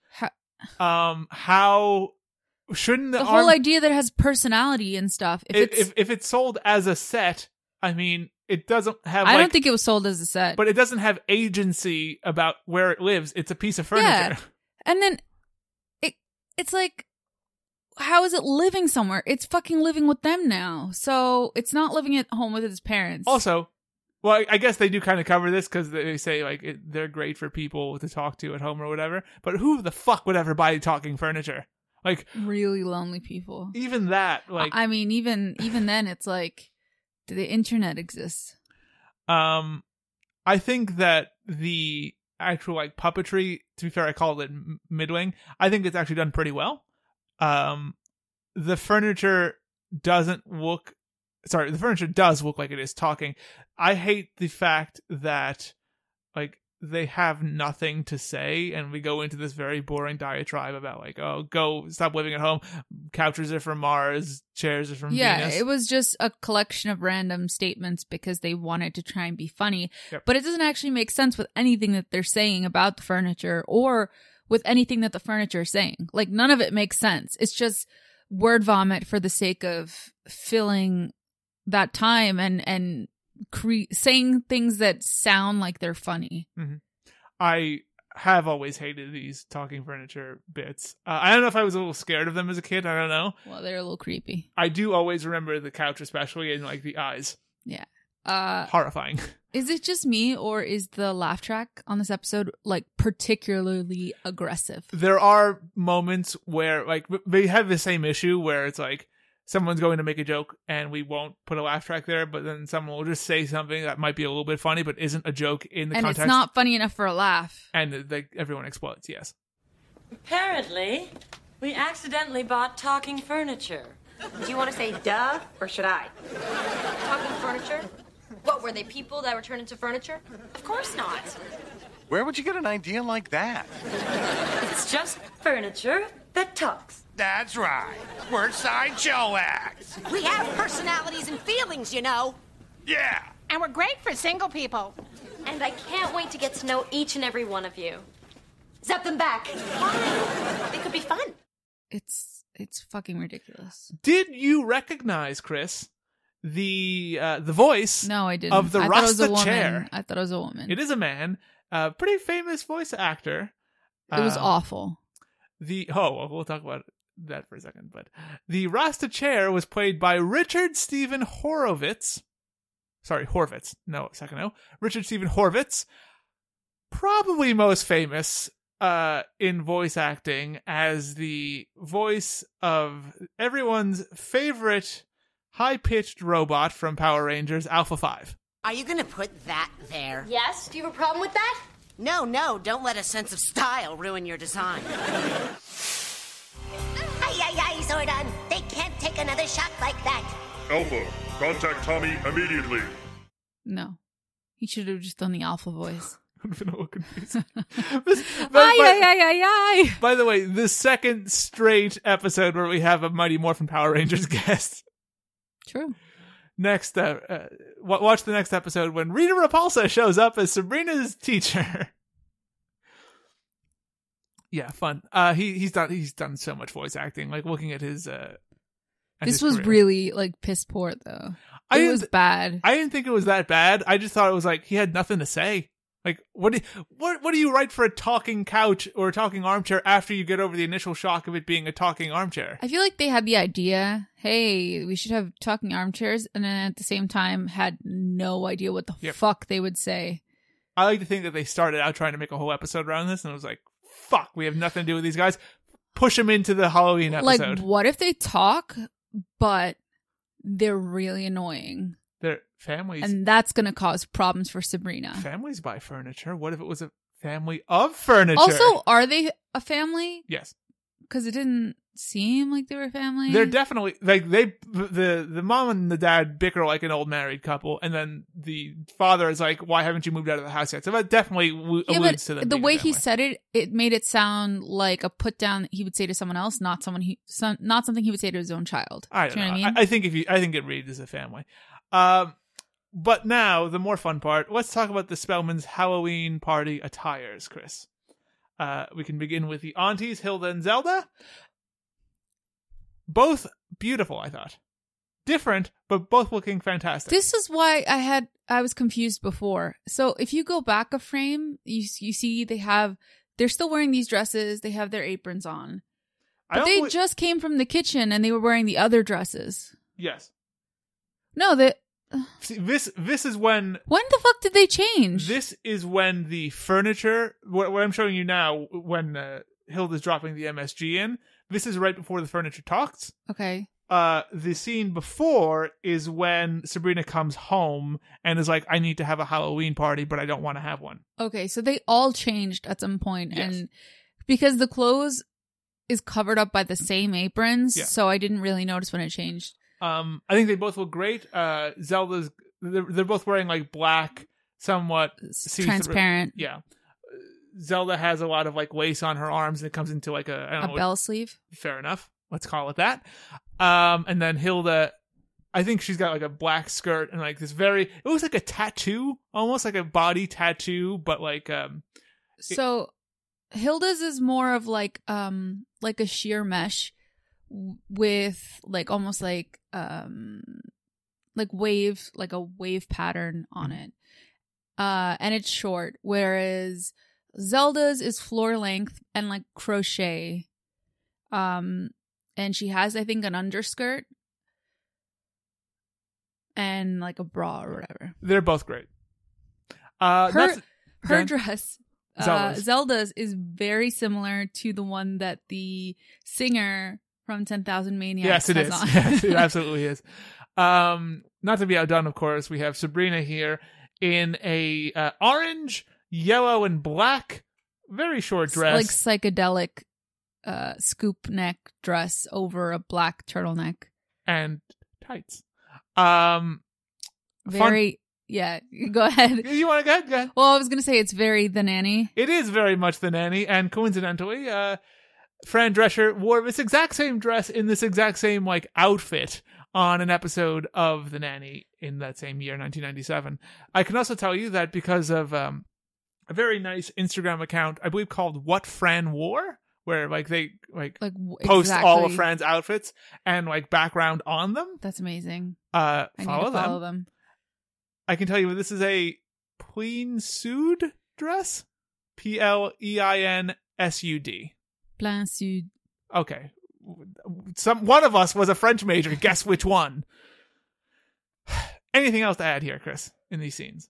How shouldn't the whole idea that it has personality and stuff? If it's sold as a set, I mean, it doesn't have. I don't think it was sold as a set, but it doesn't have agency about where it lives. It's a piece of furniture. Yeah. And then it's like, how is it living somewhere? It's fucking living with them now, so it's not living at home with its parents. Also, well, I guess they do kind of cover this because they say like they're great for people to talk to at home or whatever. But who the fuck would ever buy talking furniture? Like really lonely people. Even that, like, I mean, even then, it's like, the internet exists. I think that the actual like puppetry, to be fair, I call it middling. I think it's actually done pretty well. The furniture does look like it is talking. I hate the fact that like they have nothing to say, and we go into this very boring diatribe about like, oh, go stop living at home. Couches are from Mars, chairs are from Venus. Yeah, it was just a collection of random statements because they wanted to try and be funny. Yep. But it doesn't actually make sense with anything that they're saying about the furniture or with anything that the furniture is saying. Like, none of it makes sense. It's just word vomit for the sake of filling that time and saying things that sound like they're funny. Mm-hmm. I have always hated these talking furniture bits. I don't know if I was a little scared of them as a kid. I don't know. Well, they're a little creepy. I do always remember the couch, especially, and like the eyes. Yeah. horrifying. Is it just me, or is the laugh track on this episode like particularly aggressive? There are moments where like they have the same issue where it's like someone's going to make a joke and we won't put a laugh track there, but then someone will just say something that might be a little bit funny but isn't a joke in the context. And it's not funny enough for a laugh. And everyone explodes, yes. Apparently, we accidentally bought talking furniture. Do you want to say duh, or should I? Talking furniture? What, were they people that were turned into furniture? Of course not. Where would you get an idea like that? It's just furniture that talks. That's right. We're sideshow acts. We have personalities and feelings, you know. Yeah. And we're great for single people. And I can't wait to get to know each and every one of you. Zap them back. Fine. It could be fun. It's fucking ridiculous. Did you recognize, Chris, the voice? No, I didn't. Of the Rasta woman. chair. I thought it was a woman. It is a man. Pretty famous voice actor. It was awful. We'll talk about that for a second. But the Rasta chair was played by Richard Stephen Horvitz. Sorry, Horvitz. No, second no. Richard Stephen Horvitz. Probably most famous in voice acting as the voice of everyone's favorite high-pitched robot from Power Rangers, Alpha 5. Are you going to put that there? Yes? Do you have a problem with that? No. Don't let a sense of style ruin your design. Aye, Zordon. They can't take another shot like that. Alpha, contact Tommy immediately. No. He should have just done the Alpha voice. I've been a little confused. By the way, the second straight episode where we have a Mighty Morphin Power Rangers guest. True. Next, watch the next episode when Rita Repulsa shows up as Sabrina's teacher. Yeah, fun. He's done so much voice acting. Like looking at his. This was really like piss poor though. It was bad. I didn't think it was that bad. I just thought it was like he had nothing to say. Like what do you write for a talking couch or a talking armchair after you get over the initial shock of it being a talking armchair? I feel like they had the idea, hey, we should have talking armchairs, and then at the same time had no idea what the fuck they would say. I like to think that they started out trying to make a whole episode around this, and it was like, fuck, we have nothing to do with these guys. Push them into the Halloween episode. Like, what if they talk, but they're really annoying? Their families. And that's going to cause problems for Sabrina. Families buy furniture. What if it was a family of furniture? Also, are they a family? Yes. Because it didn't seem like they were a family. They're definitely, like, the mom and the dad bicker like an old married couple, and then the father is like, why haven't you moved out of the house yet? So that definitely alludes to them. The way he said it, it made it sound like a put down he would say to someone else, not something he would say to his own child. I don't know. What I mean? I think it reads as a family. But now, the more fun part, let's talk about the Spellman's Halloween party attires, Chris. We can begin with the aunties, Hilda and Zelda. Both beautiful, I thought. Different, but both looking fantastic. This is why I was confused before. So if you go back a frame, you see they're still wearing these dresses, they have their aprons on. But they just came from the kitchen and they were wearing the other dresses. Yes. No, See, this is when the fuck did they change? This is when the furniture, what I'm showing you now, when Hilda's dropping the MSG in, this is right before the furniture talks. Okay. The scene before is when Sabrina comes home and is like, I need to have a Halloween party, but I don't want to have one. Okay, so they all changed at some point. Yes. And because the clothes is covered up by the same aprons, Yeah. so I didn't really notice when it changed. I think they both look great. Zelda's, they're both wearing like black, somewhat transparent. Yeah. Zelda has a lot of like lace on her arms and it comes into like a bell sleeve. Fair enough. Let's call it that. And then Hilda, I think she's got like a black skirt and like this it looks like a tattoo, almost like a body tattoo, but like, so Hilda's is more of like a sheer mesh with like almost like wave, like a wave pattern on it. And it's short, whereas Zelda's is floor length and like crochet. And she has, I think, an underskirt. and like a bra or whatever. They're both great. Her dress, Zelda's is very similar to the one that the singer from 10,000 Maniacs Yes, it has is. on. Yes, it absolutely is. Not to be outdone, of course, we have Sabrina here in a orange, yellow, and black, very short dress. Like psychedelic scoop neck dress over a black turtleneck. And tights. Yeah, go ahead. You want to go ahead? Go ahead. Well, I was going to say it's very The Nanny. It is very much The Nanny, and coincidentally, Fran Drescher wore this exact same dress in this exact same like outfit on an episode of The Nanny in that same year, 1997. I can also tell you that because of a very nice Instagram account, I believe called What Fran Wore, where like they post all of Fran's outfits and like background on them. That's amazing. I need to follow them. I can tell you this is a plein sud dress. PLEINSUD. Plein sud. Okay. One of us was a French major. Guess which one? Anything else to add here, Chris, in these scenes?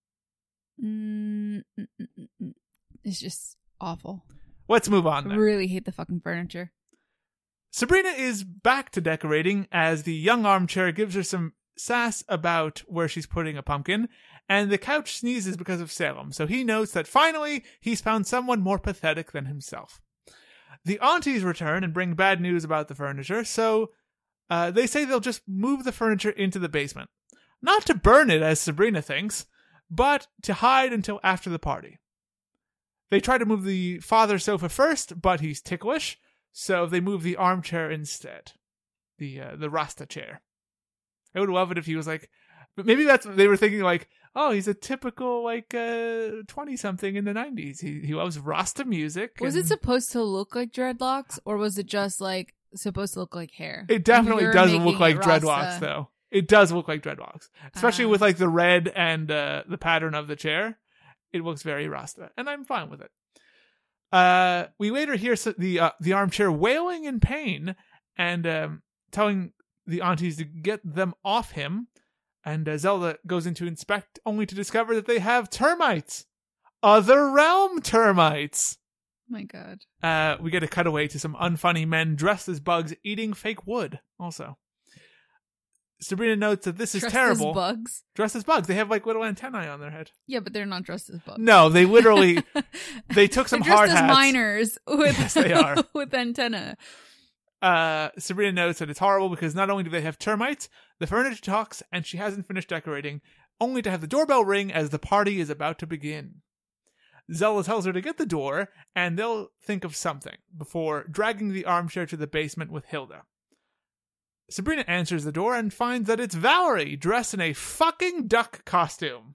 It's just awful. Let's move on then. I really hate the fucking furniture. Sabrina is back to decorating as the young armchair gives her some sass about where she's putting a pumpkin, and the couch sneezes because of Salem, so he notes that finally he's found someone more pathetic than himself. The aunties return and bring bad news about the furniture, so they say they'll just move the furniture into the basement. Not to burn it, as Sabrina thinks, but to hide until after the party. They try to move the father's sofa first, but he's ticklish, so they move the armchair instead. The Rasta chair. I would love it if he was like, but maybe that's what they were thinking, like, oh, he's a typical like 20-something in the 90s. He loves Rasta music. Was it supposed to look like dreadlocks, or was it just like supposed to look like hair? It definitely does look like dreadlocks, though. It does look like dreadlocks, especially with like the red and the pattern of the chair. It looks very Rasta, and I'm fine with it. We later hear the armchair wailing in pain and telling the aunties to get them off him, and Zelda goes in to inspect, only to discover that they have termites. Other realm termites. Oh my god. We get a cutaway to some unfunny men dressed as bugs eating fake wood, also. Sabrina notes that this is terrible. Dressed as bugs? Dressed as bugs. They have like little antennae on their head. Yeah, but they're not dressed as bugs. No, they literally, they took some hard hats. Dressed as miners with, yes, they are. with antenna. Sabrina notes that it's horrible because not only do they have termites, the furniture talks, and she hasn't finished decorating, only to have the doorbell ring as the party is about to begin. Zelda tells her to get the door, and they'll think of something before dragging the armchair to the basement with Hilda. Sabrina answers the door and finds that it's Valerie, dressed in a fucking duck costume.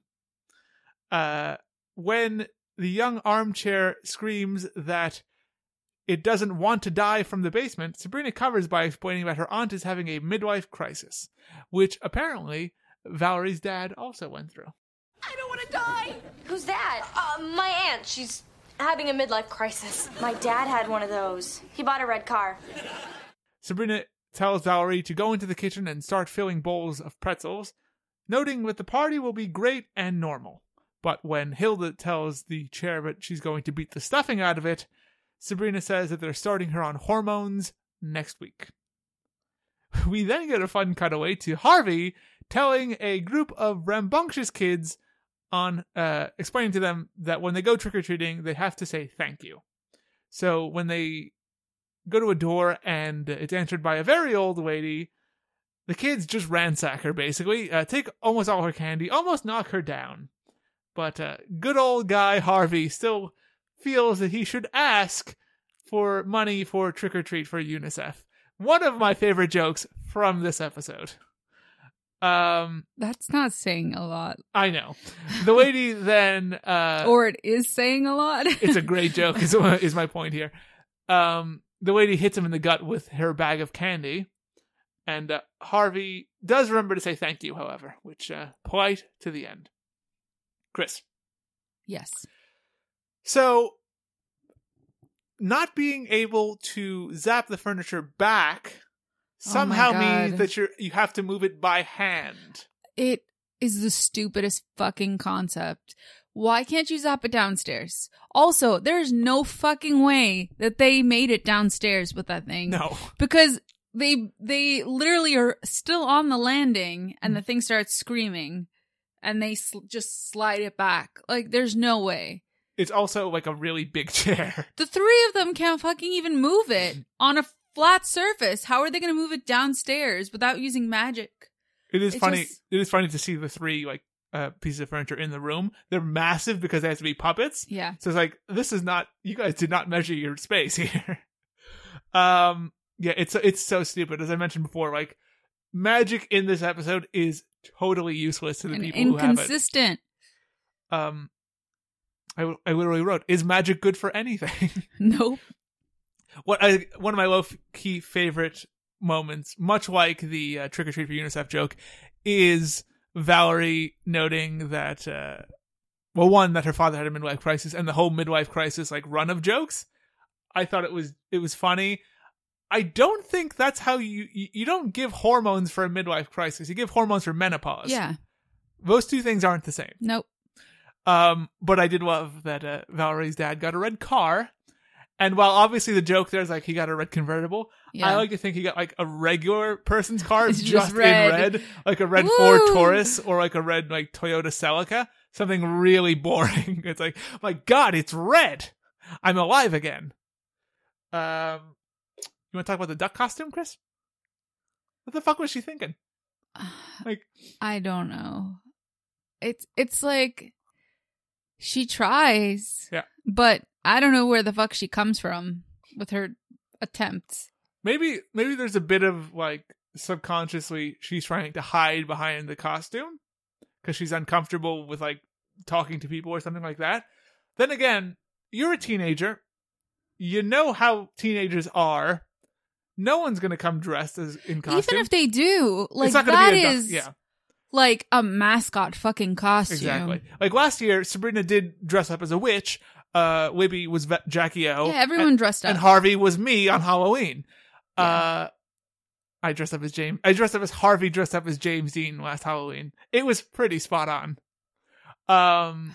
When the young armchair screams that it doesn't want to die from the basement, Sabrina covers by explaining that her aunt is having a midlife crisis, which apparently Valerie's dad also went through. I don't want to die! Who's that? My aunt. She's having a midlife crisis. My dad had one of those. He bought a red car. Sabrina tells Valerie to go into the kitchen and start filling bowls of pretzels, noting that the party will be great and normal. But when Hilda tells the chair that she's going to beat the stuffing out of it, Sabrina says that they're starting her on hormones next week. We then get a fun cutaway to Harvey telling a group of rambunctious kids explaining to them that when they go trick-or-treating, they have to say thank you. So when they go to a door and it's answered by a very old lady, the kids just ransack her, basically, take almost all her candy, almost knock her down. But good old guy Harvey still feels that he should ask for money for trick-or-treat for UNICEF. One of my favorite jokes from this episode. That's not saying a lot. I know. The lady then... or it is saying a lot. It's a great joke, is my point here. The lady hits him in the gut with her bag of candy. And Harvey does remember to say thank you, however, which polite to the end. Chris. Yes. So, not being able to zap the furniture back somehow means that you have to move it by hand. It is the stupidest fucking concept. Why can't you zap it downstairs? Also, there's no fucking way that they made it downstairs with that thing. No. Because they literally are still on the landing and the thing starts screaming and they just slide it back. Like, there's no way. It's also like a really big chair. The three of them can't fucking even move it on a flat surface. How are they going to move it downstairs without using magic? It is funny to see the three like pieces of furniture in the room. They're massive because they have to be puppets. Yeah. So it's like, this is not, you guys did not measure your space here. Yeah, it's so stupid. As I mentioned before, like, magic in this episode is totally useless to the people who have it. Inconsistent. I literally wrote, is magic good for anything? Nope. One of my low-key favorite moments, much like the Trick or Treat for UNICEF joke, is Valerie noting that, one, that her father had a midlife crisis, and the whole midlife crisis like run of jokes. I thought it was funny. I don't think that's how you don't give hormones for a midlife crisis. You give hormones for menopause. Yeah. Those two things aren't the same. Nope. But I did love that Valerie's dad got a red car. And while obviously the joke there is like he got a red convertible, I like to think he got like a regular person's car just red. in red, like a red Woo! Ford Taurus or like a red like Toyota Celica, something really boring. It's like, my God, it's red. I'm alive again. You want to talk about the duck costume, Chris? What the fuck was she thinking? Like, I don't know. It's like she tries, but I don't know where the fuck she comes from with her attempts. Maybe there's a bit of like subconsciously she's trying to hide behind the costume because she's uncomfortable with like talking to people or something like that. Then again, you're a teenager. You know how teenagers are. No one's going to come dressed as in costume. Even if they do, like, it's not gonna that be a is like a mascot fucking costume. Exactly. Like last year, Sabrina did dress up as a witch. Libby was Jackie O. Yeah, everyone dressed up. And Harvey was me on Halloween. I dressed up as James. I dressed up as Harvey dressed up as James Dean last Halloween. It was pretty spot on.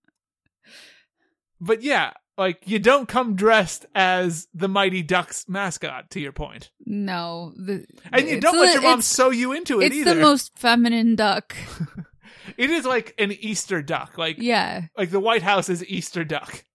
But yeah, like, you don't come dressed as the Mighty Ducks mascot, to your point. No. And you don't let your mom sew you into it either. It's the most feminine duck. It is like an Easter duck. Like, yeah. Like the White House is Easter duck.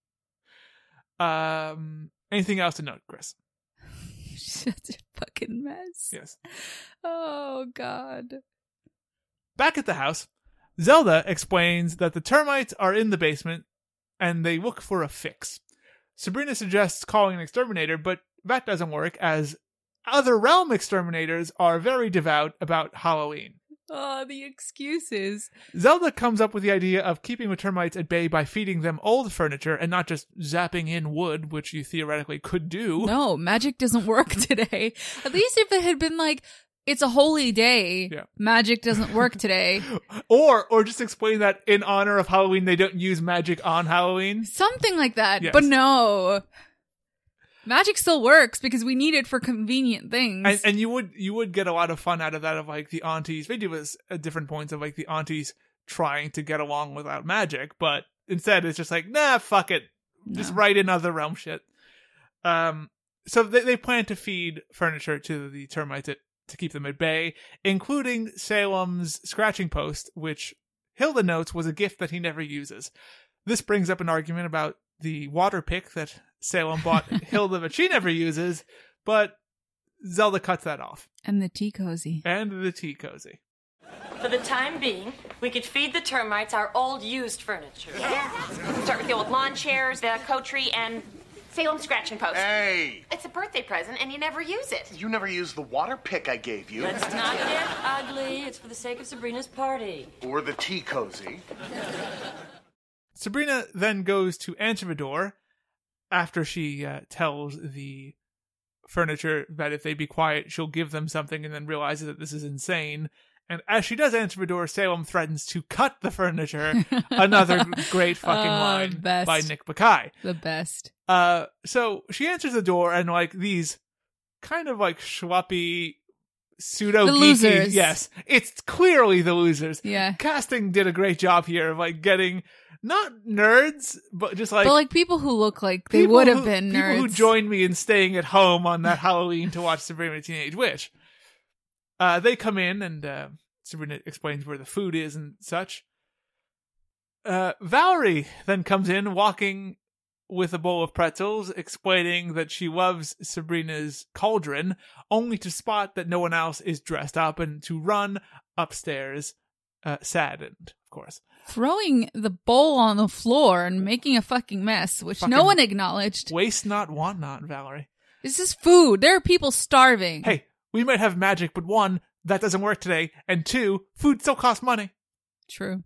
Anything else to note, Chris? Such a fucking mess. Yes. Oh, God. Back at the house, Zelda explains that the termites are in the basement and they look for a fix. Sabrina suggests calling an exterminator, but that doesn't work as other realm exterminators are very devout about Halloween. Oh, the excuses. Zelda comes up with the idea of keeping the termites at bay by feeding them old furniture and not just zapping in wood, which you theoretically could do. No, magic doesn't work today. At least if it had been like, it's a holy day, magic doesn't work today. Or just explain that in honor of Halloween, they don't use magic on Halloween. Something like that, Yes. but no. Magic still works because we need it for convenient things. And you would get a lot of fun out of that, of like the aunties. They do this at different points of like the aunties trying to get along without magic, but instead it's just like, nah, fuck it. Just write in other realm shit. So they plan to feed furniture to the termites to keep them at bay, including Salem's scratching post, which Hilda notes was a gift that he never uses. This brings up an argument about the water pick that Salem bought Hilda that she never uses, but Zelda cuts that off. And the tea cozy. For the time being, we could feed the termites our old used furniture. Start with the old lawn chairs, the coterie, and Salem scratching post. Hey! It's a birthday present, and you never use it. You never used the water pick I gave you. Let's not get ugly. It's for the sake of Sabrina's party. Or the tea cozy. Sabrina then goes to answer the door after she tells the furniture that if they be quiet, she'll give them something, and then realizes that this is insane. And as she does answer the door, Salem threatens to cut the furniture. Another great fucking line by Nick Bakay. The best. So she answers the door, and like these kind of like schluppy pseudo The geeky. losers. Yes, it's clearly the losers. Yeah. Casting did a great job here of like getting not nerds, but just like but like people who look like they people would have who- been nerds. People who joined me in staying at home on that Halloween to watch Sabrina the Teenage Witch. They come in and Sabrina explains where the food is and such. Valerie then comes in walking with a bowl of pretzels, explaining that she loves Sabrina's cauldron, only to spot that no one else is dressed up and to run upstairs, saddened, of course. Throwing the bowl on the floor and making a fucking mess, which no Fucking one acknowledged. Waste not, want not, Valerie. This is food. There are people starving. Hey, we might have magic, but one, that doesn't work today, and two, food still costs money. True.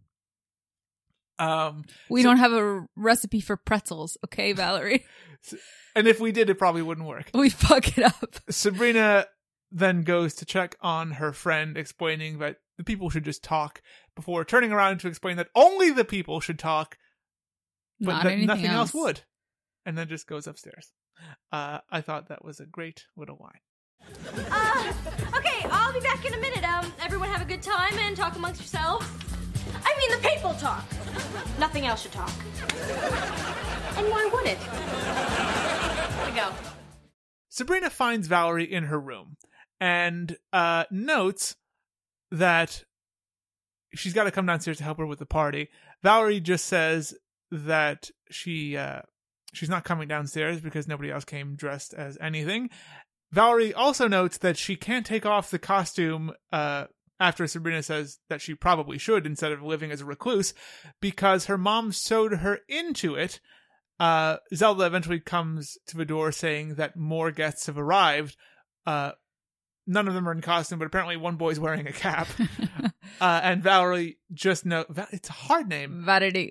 We don't have a recipe for pretzels, okay, Valerie? And if we did, it probably wouldn't work. We fuck it up. Sabrina then goes to check on her friend, explaining that the people should just talk, before turning around to explain that only the people should talk, but Not that anything nothing else else. would. And then just goes upstairs. I thought that was a great little line. Okay, I'll be back in a minute. Everyone have a good time and talk amongst yourselves. I mean, the people talk. Nothing else should talk. And why would it? Here we go. Sabrina finds Valerie in her room and notes that she's got to come downstairs to help her with the party. Valerie just says that she's not coming downstairs because nobody else came dressed as anything. Valerie also notes that she can't take off the costume after Sabrina says that she probably should instead of living as a recluse because her mom sewed her into it. Zelda eventually comes to the door saying that more guests have arrived. None of them are in costume, but apparently one boy's wearing a cap. And Valerie just it's a hard name. Valerie.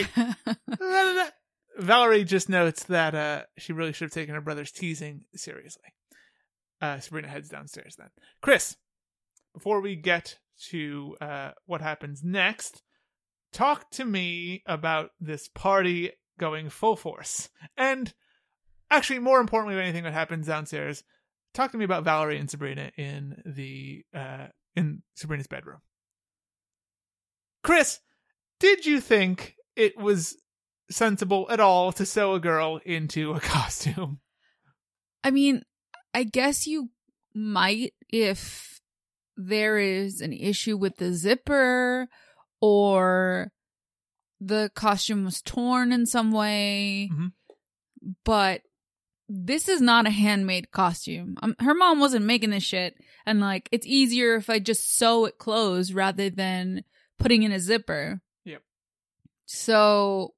Valerie just notes that she really should have taken her brother's teasing seriously. Sabrina heads downstairs then. Chris, before we get to what happens next, talk to me about this party going full force. And actually, more importantly than anything that happens downstairs, talk to me about Valerie and Sabrina in Sabrina's bedroom. Chris, did you think it was sensible at all to sew a girl into a costume? I mean, I guess you might if there is an issue with the zipper or the costume was torn in some way. Mm-hmm. But this is not a handmade costume. Her mom wasn't making this shit. And like, it's easier if I just sew it closed rather than putting in a zipper. Yep. So,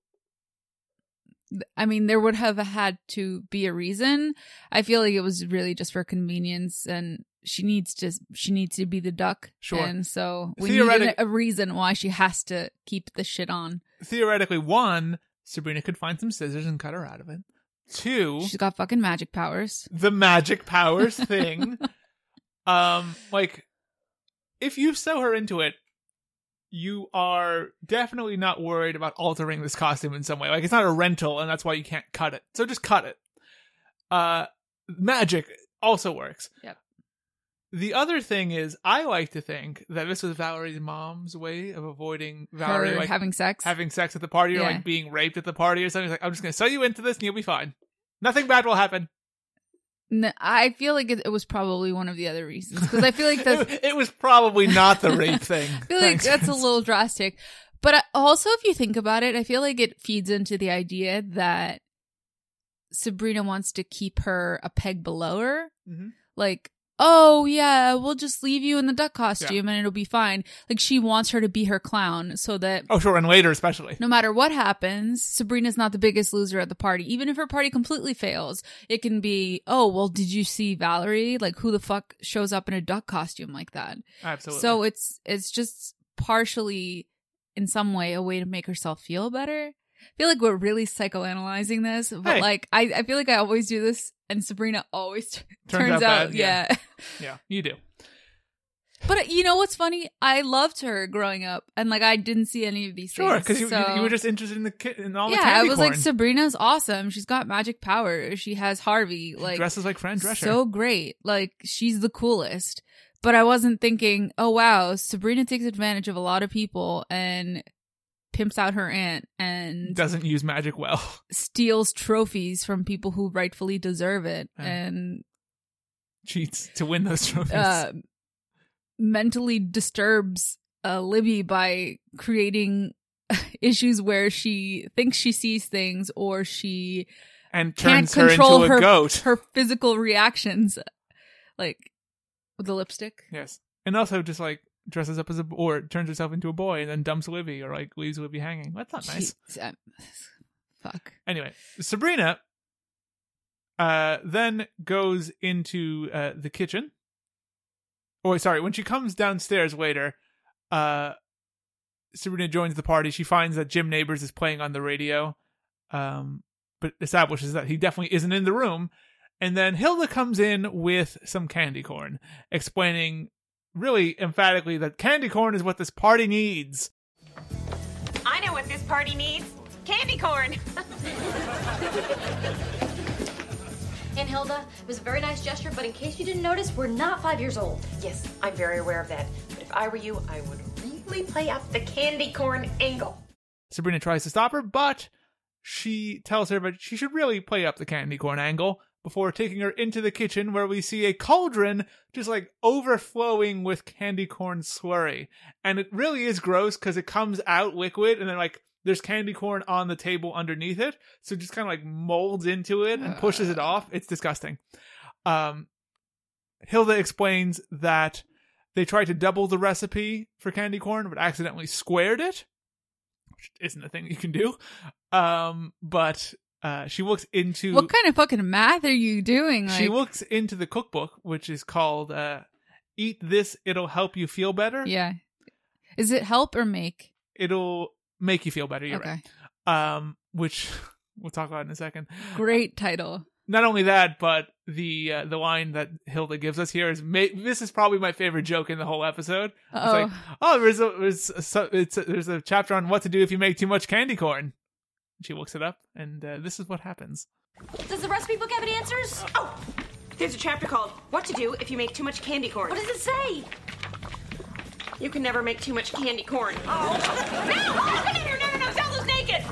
I mean, there would have had to be a reason. I feel like it was really just for convenience, and she needs to be the duck. Sure. And so we need a reason why she has to keep the shit on. Theoretically, one, Sabrina could find some scissors and cut her out of it. Two, she's got fucking magic powers. The magic powers thing. Like, if you sew her into it, you are definitely not worried about altering this costume in some way. Like, it's not a rental, and that's why you can't cut it. So just cut it. Magic also works. Yep. The other thing is, I like to think that this was Valerie's mom's way of avoiding Valerie Her having sex at the party, or Yeah. like being raped at the party or something. It's like, I'm just going to sew you into this and you'll be fine. Nothing bad will happen. No, I feel like it was probably one of the other reasons, because I feel like it was probably not the rape thing. I feel like that's a little drastic. But also, if you think about it, I feel like it feeds into the idea that Sabrina wants to keep her a peg below her. Mm-hmm. Like, oh yeah, we'll just leave you in the duck costume and it'll be fine. Like, she wants her to be her clown so that... Oh, sure, and later especially. No matter what happens, Sabrina's not the biggest loser at the party. Even if her party completely fails, it can be, oh, well, did you see Valerie? Like, who the fuck shows up in a duck costume like that? Absolutely. So it's just partially, in some way, a way to make herself feel better. I feel like we're really psychoanalyzing this, but like, I feel like I always do this, and Sabrina always turns out bad, yeah. Yeah, you do. But you know what's funny? I loved her growing up, and like, I didn't see any of these Sure, things. because you were just interested in in all the yeah, candy I was corn. like, Sabrina's awesome. She's got magic powers. She has Harvey. Like, dresses like Fran Drescher. So great. Like, she's the coolest. But I wasn't thinking, oh wow, Sabrina takes advantage of a lot of people and pimps out her aunt and doesn't use magic well. Steals trophies from people who rightfully deserve it and cheats to win those trophies. Mentally disturbs Libby by creating issues where she thinks she sees things or she and can't turns her control into a goat. Her physical reactions, like with the lipstick. Yes, and also just like dresses up as or turns herself into a boy and then dumps Libby or like leaves Libby hanging. That's not nice. Fuck. Anyway, Sabrina then goes into the kitchen. Oh, sorry. When she comes downstairs later, Sabrina joins the party. She finds that Jim Nabors is playing on the radio, but establishes that he definitely isn't in the room. And then Hilda comes in with some candy corn, explaining really emphatically that candy corn is what this party needs. I know what this party needs. Candy corn. And Hilda, it was a very nice gesture, but in case you didn't notice, we're not 5 years old. Yes, I'm very aware of that. But if I were you, I would really play up the candy corn angle. Sabrina tries to stop her, but she tells her that she should really play up the candy corn angle before taking her into the kitchen where we see a cauldron just like overflowing with candy corn slurry. And it really is gross because it comes out liquid and then like there's candy corn on the table underneath it. So it just kind of like molds into it and pushes it off. It's disgusting. Hilda explains that they tried to double the recipe for candy corn, but accidentally squared it, which isn't a thing you can do. But she looks into... What kind of fucking math are you doing? She looks into the cookbook, which is called Eat This, It'll Help You Feel Better. Yeah. Is it help or make? It'll make you feel better, you're right. Which we'll talk about in a second. Great title. Not only that, but the line that Hilda gives us here is, this is probably my favorite joke in the whole episode. It's like, there's a chapter on what to do if you make too much candy corn. She looks it up, and this is what happens. Does the recipe book have any answers? Oh, there's a chapter called What to Do If You Make Too Much Candy Corn. What does it say? You can never make too much candy corn. Oh. No! Come in here! No! Zelda's naked!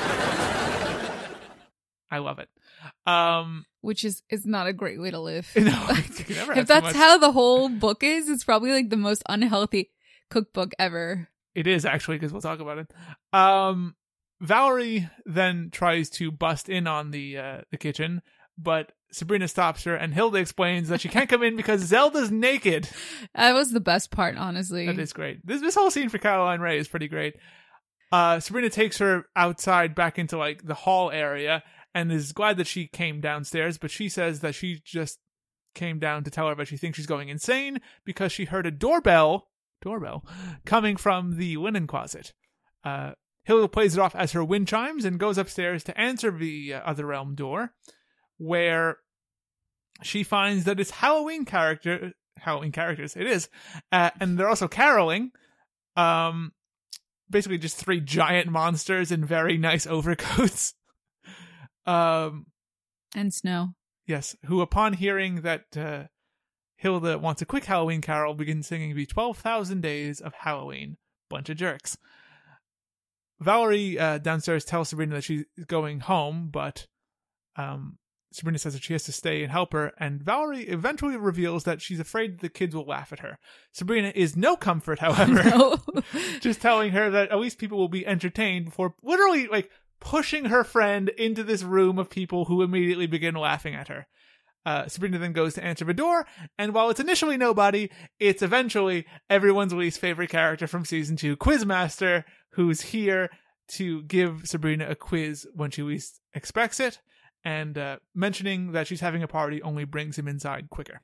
I love it. Which is not a great way to live. No, if that's how the whole book is, it's probably like the most unhealthy cookbook ever. It is, actually, because we'll talk about it. Valerie then tries to bust in on the kitchen, but Sabrina stops her, and Hilda explains that she can't come in because Zelda's naked. That was the best part, honestly. That is great. This whole scene for Caroline Rhea is pretty great. Sabrina takes her outside back into like the hall area and is glad that she came downstairs, but she says that she just came down to tell her that she thinks she's going insane because she heard a doorbell coming from the linen closet. Hilda plays it off as her wind chimes and goes upstairs to answer the other realm door, where she finds that it's Halloween characters. It is, and they're also caroling. Basically, just 3 giant monsters in very nice overcoats. And snow. Yes, who upon hearing that Hilda wants a quick Halloween carol, begin singing the 12,000 Days of Halloween. Bunch of jerks. Valerie downstairs tells Sabrina that she's going home, but Sabrina says that she has to stay and help her, and Valerie eventually reveals that she's afraid the kids will laugh at her. Sabrina is no comfort, however, just telling her that at least people will be entertained before literally like pushing her friend into this room of people who immediately begin laughing at her. Sabrina then goes to answer the door, and while it's initially nobody, it's eventually everyone's least favorite character from season 2, Quizmaster, who's here to give Sabrina a quiz when she least expects it, and mentioning that she's having a party only brings him inside quicker.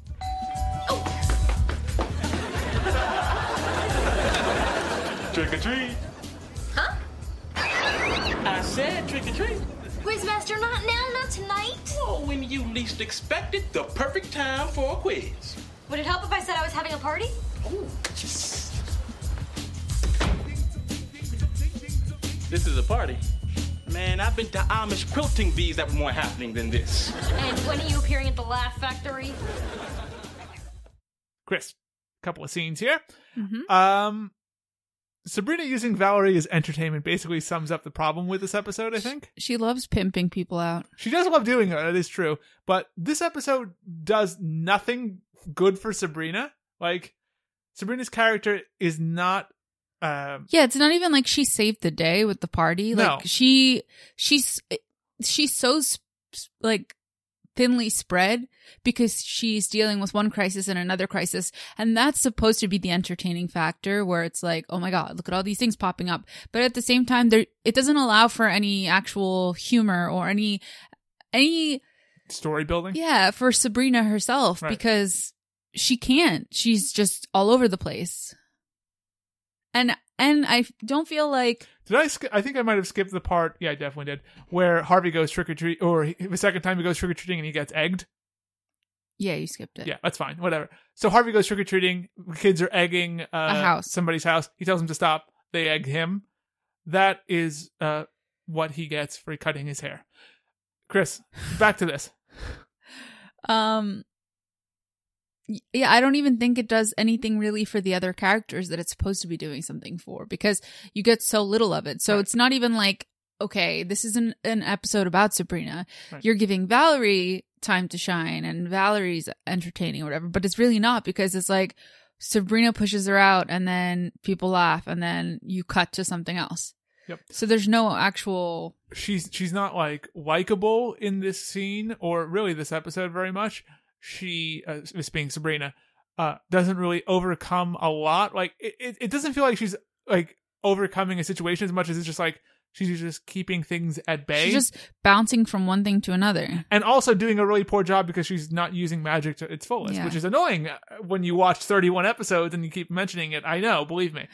Trick or treat. Huh? I said trick or treat. Quizmaster, not now, not tonight. Oh, when you least expect it, the perfect time for a quiz. Would it help if I said I was having a party? Ooh. This is a party. Man, I've been to Amish quilting bees that were more happening than this. And when are you appearing at the Laugh Factory? Chris, a couple of scenes here. Mm-hmm. Sabrina using Valerie as entertainment basically sums up the problem with this episode, I think. She loves pimping people out. She does love doing it, that is true. But this episode does nothing good for Sabrina. Like, Sabrina's character is not... yeah, it's not even like she saved the day with the party. No. Like, she's so, like, thinly spread because she's dealing with one crisis and another crisis, and that's supposed to be the entertaining factor where it's like, oh my god, look at all these things popping up, but at the same time it doesn't allow for any actual humor or any story building for Sabrina herself, right? Because she's just all over the place, and I don't feel like... I think I might have skipped the part, yeah, I definitely did, where Harvey goes trick-or-treat, or the second time he goes trick-or-treating and he gets egged. Yeah, you skipped it. Yeah, that's fine, whatever. So Harvey goes trick-or-treating, the kids are egging a house. Somebody's house. He tells them to stop, they egg him. That is what he gets for cutting his hair. Chris, back to this. Yeah, I don't even think it does anything really for the other characters that it's supposed to be doing something for, because you get so little of it. So right. It's not even like, okay, this is an episode about Sabrina. Right. You're giving Valerie time to shine and Valerie's entertaining or whatever, but it's really not, because it's like Sabrina pushes her out and then people laugh and then you cut to something else. Yep. So there's no actual... She's not like likable in this scene or really this episode very much. She, this being Sabrina, doesn't really overcome a lot. Like, it doesn't feel like she's, like, overcoming a situation as much as it's just, like, she's just keeping things at bay. She's just bouncing from one thing to another. And also doing a really poor job because she's not using magic to its fullest, which is annoying when you watch 31 episodes and you keep mentioning it. I know, believe me.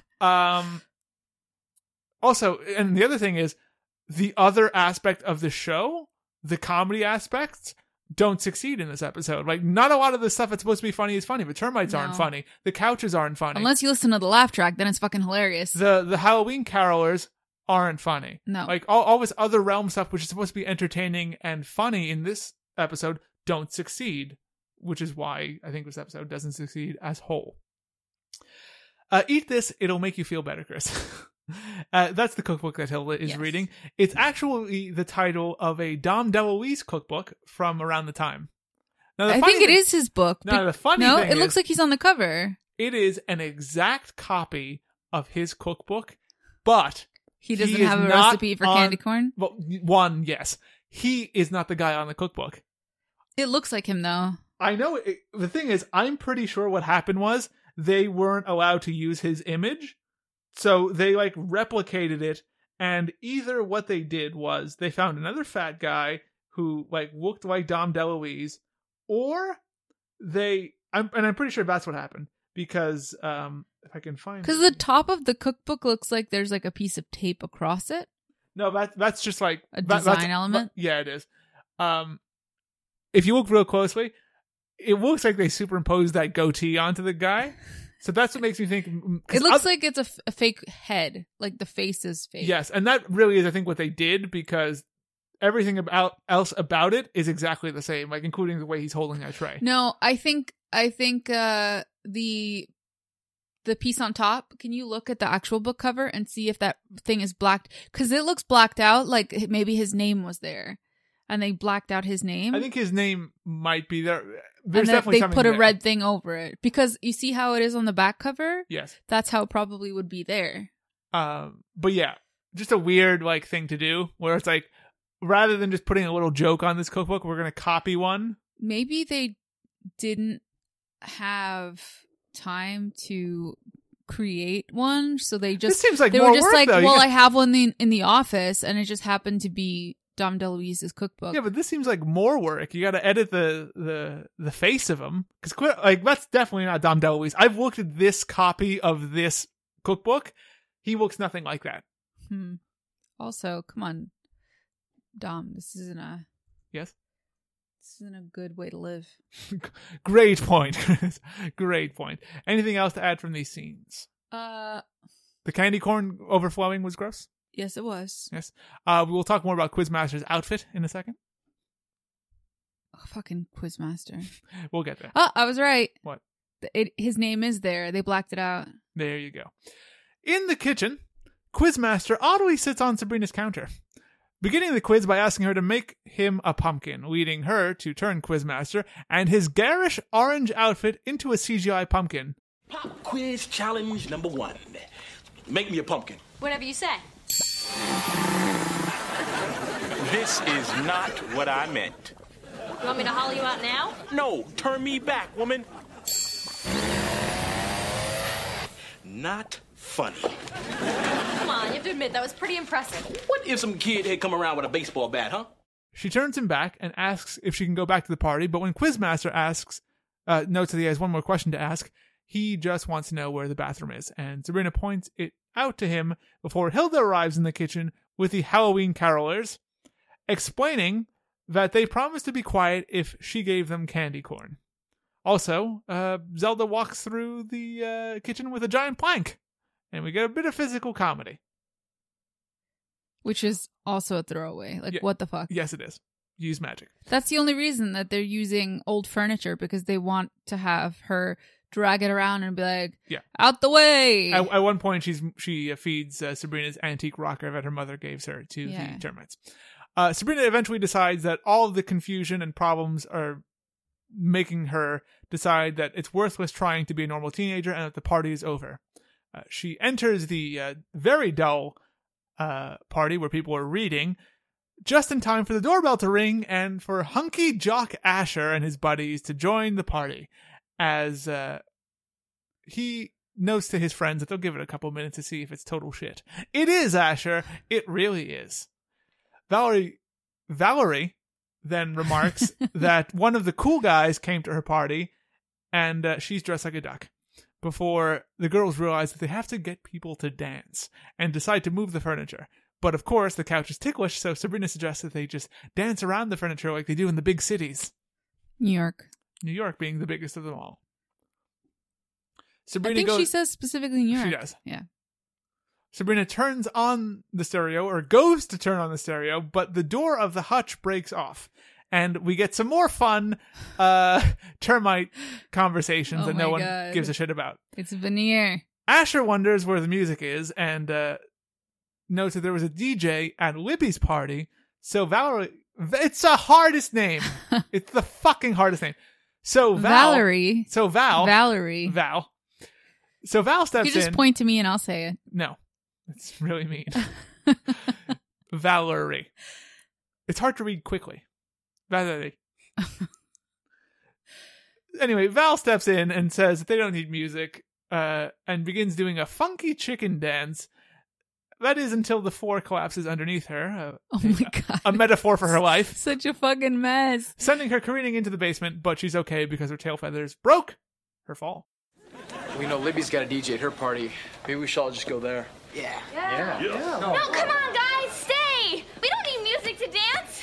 Also, and the other thing is, the other aspect of the show, the comedy aspects... don't succeed in this episode. Like, not a lot of the stuff that's supposed to be funny is funny. The termites aren't funny. The couches aren't funny. Unless you listen to the laugh track, then it's fucking hilarious. The Halloween carolers aren't funny. No. Like, all this other realm stuff, which is supposed to be entertaining and funny in this episode, don't succeed. Which is why I think this episode doesn't succeed as whole. Eat this, it'll make you feel better, Chris. That's the cookbook that Hilda is reading. It's actually the title of a Dom DeLuise cookbook from around the time. Now, I think it is his book. Now, the funny thing it looks like he's on the cover. It is an exact copy of his cookbook, but he doesn't have a recipe for candy corn? Well, one, yes. He is not the guy on the cookbook. It looks like him, though. I know. The thing is, I'm pretty sure what happened was they weren't allowed to use his image. So they like replicated it, and either what they did was they found another fat guy who like looked like Dom DeLuise, or I'm pretty sure that's what happened, because if I can find, because the top of the cookbook looks like there's like a piece of tape across it. No, that's just like a design element. Yeah, it is. If you look real closely, it looks like they superimposed that goatee onto the guy. So that's what makes me think... It looks like it's a fake head. Like the face is fake. Yes, and that really is, I think, what they did, because everything else about it is exactly the same, like including the way he's holding that tray. No, I think the piece on top, can you look at the actual book cover and see if that thing is blacked? Because it looks blacked out, like maybe his name was there. And they blacked out his name. I think his name might be there. There's definitely something there. They put a red thing over it. Because you see how it is on the back cover? Yes. That's how it probably would be there. But yeah, just a weird like thing to do, where it's like, rather than just putting a little joke on this cookbook, we're going to copy one. Maybe they didn't have time to create one, so they just... This seems like they more were just work, like, though. well, I have one in the office, and it just happened to be Dom DeLuise's cookbook. Yeah, but this seems like more work. You got to edit the face of him, because like that's definitely not Dom DeLuise. I've looked at this copy of this cookbook. He looks nothing like that. Also, come on, Dom. This isn't a good way to live. Great point, Chris. Great point. Anything else to add from these scenes? The candy corn overflowing was gross. Yes, it was. Yes. We will talk more about Quizmaster's outfit in a second. Oh, fucking Quizmaster. We'll get there. Oh, I was right. What? His name is there. They blacked it out. There you go. In the kitchen, Quizmaster oddly sits on Sabrina's counter, beginning the quiz by asking her to make him a pumpkin, leading her to turn Quizmaster and his garish orange outfit into a CGI pumpkin. Pop quiz challenge number 1. Make me a pumpkin. Whatever you say. This is not what I meant. You want me to haul you out now? No, turn me back, woman. Not funny. Come on, you have to admit, that was pretty impressive. What if some kid had come around with a baseball bat, huh? She turns him back and asks if she can go back to the party, but when Quizmaster notes that he has one more question to ask, he just wants to know where the bathroom is, and Sabrina points it out to him before Hilda arrives in the kitchen with the Halloween carolers, explaining that they promised to be quiet if she gave them candy corn. Also, Zelda walks through the kitchen with a giant plank, and we get a bit of physical comedy. Which is also a throwaway. Like, what the fuck? Yes, it is. Use magic. That's the only reason that they're using old furniture, because they want to have her drag it around and be like, out the way. At one point, she feeds Sabrina's antique rocker that her mother gave her to the termites. Sabrina eventually decides that all of the confusion and problems are making her decide that it's worthless trying to be a normal teenager and that the party is over. She enters the very dull party where people are reading just in time for the doorbell to ring and for hunky jock Asher and his buddies to join the party, as he notes to his friends that they'll give it a couple minutes to see if it's total shit. It is, Asher. It really is. Valerie then remarks that one of the cool guys came to her party and she's dressed like a duck, before the girls realize that they have to get people to dance and decide to move the furniture. But of course, the couch is ticklish, so Sabrina suggests that they just dance around the furniture like they do in the big cities. New York being the biggest of them all. Sabrina she says specifically New York. She does. Yeah. Sabrina turns on the stereo, or goes to turn on the stereo, but the door of the hutch breaks off. And we get some more fun termite conversations that no one gives a shit about. It's veneer. Asher wonders where the music is and notes that there was a DJ at Libby's party. So Valerie... It's the hardest name. It's the fucking hardest name. So Valerie. So Val. Valerie. Val. So Val steps in. You just point to me and I'll say it. No. It's really mean. Valerie. It's hard to read quickly. Valerie. Anyway, Val steps in and says that they don't need music, and begins doing a funky chicken dance. That is until the floor collapses underneath her. Oh my god. A metaphor for her life. Such a fucking mess. Sending her careening into the basement, but she's okay because her tail feathers broke her fall. We know Libby's got a DJ at her party. Maybe we should all just go there. Yeah. No, come on, guys, stay. We don't need music to dance.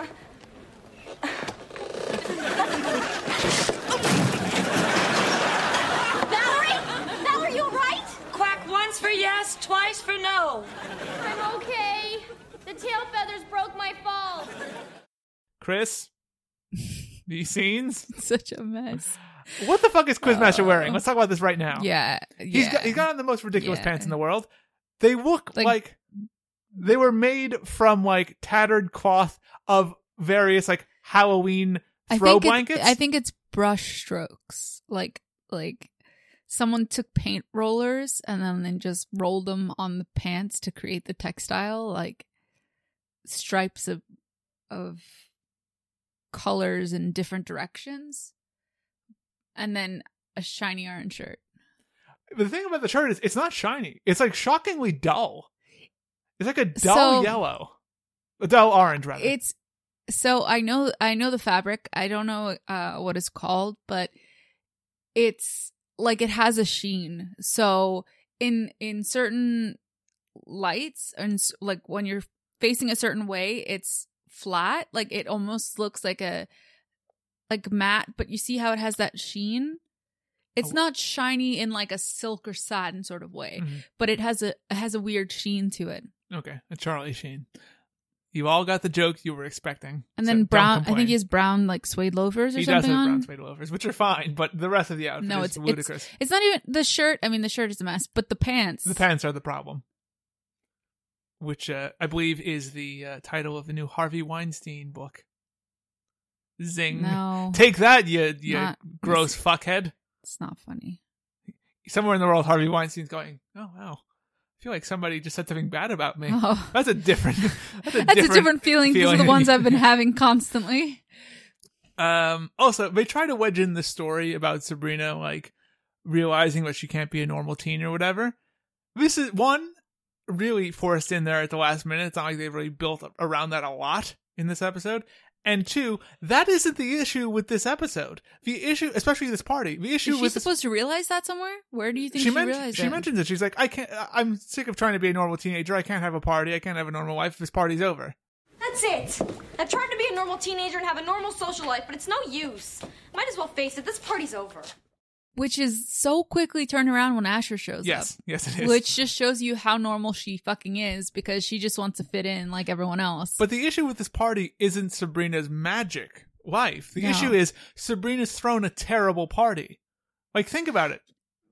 Valerie, you all right? Quack once for yes, twice for no. I'm okay. The tail feathers broke my fall. Chris, these scenes? Such a mess. What the fuck is Quizmaster wearing? Let's talk about this right now. Yeah. He's got on the most ridiculous pants in the world. They look like they were made from like tattered cloth of various like Halloween throw blankets. I think it's brush strokes. Like someone took paint rollers and then just rolled them on the pants to create the textile, like stripes of colors in different directions. And then a shiny orange shirt. But the thing about the shirt is it's not shiny. It's like shockingly dull. It's like a dull yellow. A dull orange, rather. So I know the fabric. I don't know what it's called, but it's like it has a sheen. So in certain lights, and like when you're facing a certain way, it's flat. Like it almost looks like matte, but you see how it has that sheen? It's not shiny in like a silk or satin sort of way, but it has a weird sheen to it. Okay, a Charlie Sheen. You all got the joke you were expecting. And so then don't brown, I complain. think he has brown like suede loafers or He something does have on. brown suede loafers, which are fine, but the rest of the outfit No, is ludicrous. It's not even the shirt. I mean, the shirt is a mess, but the pants. The pants are the problem. Which I believe is the title of the new Harvey Weinstein book. Zing. No. Take that, you Not- gross fuckhead. It's not funny. Somewhere in the world, Harvey Weinstein's going, oh, wow. I feel like somebody just said something bad about me. Oh. That's a different That's a different feeling. These are the ones I've been having constantly. Also, they try to wedge in the story about Sabrina, like, realizing that she can't be a normal teen or whatever. This is, one, really forced in there at the last minute. It's not like they've really built around that a lot in this episode. And two, that isn't the issue with this episode. The issue, especially this party, the issue Is she with supposed to realize that somewhere? Where do you think she realized she it? mentions it. She's like, I'm sick of trying to be a normal teenager. I can't have a party. I can't have a normal life. This party's over. That's it. I've tried to be a normal teenager and have a normal social life, but it's no use. Might as well face it. This party's over. Which is so quickly turned around when Asher shows up. Yes, it is. Which just shows you how normal she fucking is because she just wants to fit in like everyone else. But the issue with this party isn't Sabrina's magic life. The No. issue is Sabrina's thrown a terrible party. Like, think about it.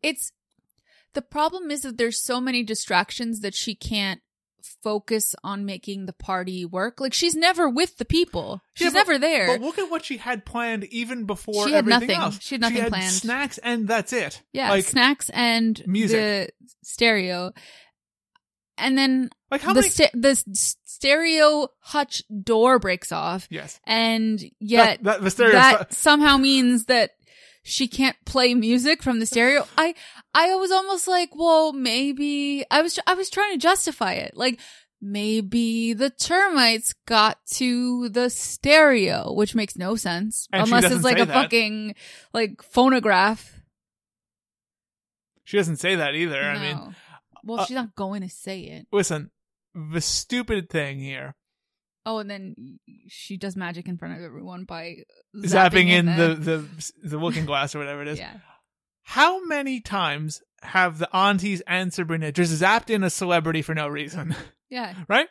The problem is that there's so many distractions that she can't focus on making the party work. Like, she's never with the people. She's never there. But look at what she had planned even before She had everything nothing. else. She had nothing planned. Snacks and that's it. Yeah, like, snacks and music. the stereo. And then like how the stereo hutch door breaks off. Yes. And yet the stereo that somehow means that she can't play music from the stereo. I was almost like, well, maybe I was trying to justify it. Like, maybe the termites got to the stereo, which makes no sense. And unless she it's doesn't like say a that. fucking like phonograph. She doesn't say that either. I No. mean, Well, she's not going to say it. listen, the stupid thing here, Oh, and then she does magic in front of everyone by zapping in the the looking glass or whatever it is. Yeah. How many times have the aunties and Sabrina just zapped in a celebrity for no reason? Yeah. Right?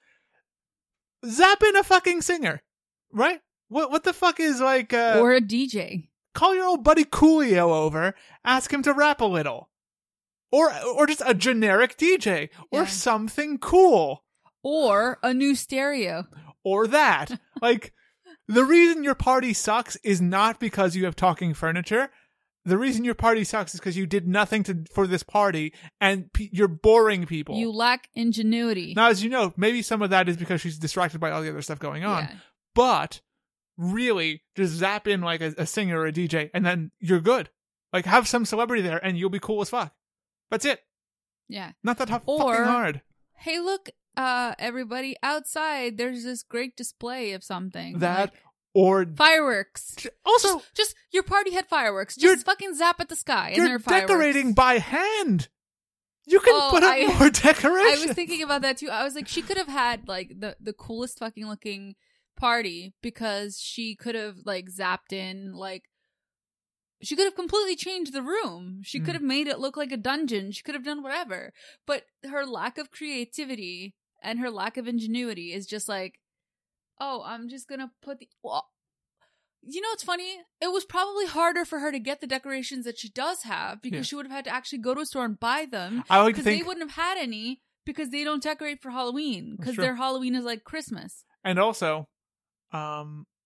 Zap in a fucking singer. Right? What the fuck is like or a DJ. Call your old buddy Coolio over, ask him to rap a little. Or just a generic DJ. Or something cool. Or a new stereo. Or that. Like, the reason your party sucks is not because you have talking furniture. The reason your party sucks is because you did nothing for this party and you're boring people. You lack ingenuity. Now, as you know, maybe some of that is because she's distracted by all the other stuff going on. Yeah. But really, just zap in like a singer or a DJ and then you're good. Like, have some celebrity there and you'll be cool as fuck. That's it. Yeah. Not that fucking hard. Hey, look, everybody outside, there's this great display of something. That like or fireworks. Also, just your party had fireworks. Just fucking zap at the sky and there You're are fireworks. decorating by hand. You can put up more decorations. I was thinking about that too. I was like, she could have had like the coolest fucking looking party because she could have like zapped in like she could have completely changed the room. She could have made it look like a dungeon. She could have done whatever. But her lack of creativity and her lack of ingenuity is just like, oh, I'm just gonna put the. Well, you know what's funny? It was probably harder for her to get the decorations that she does have because she would have had to actually go to a store and buy them. I like to because think- they wouldn't have had any because they don't decorate for Halloween because true. their Halloween is like Christmas. And also, I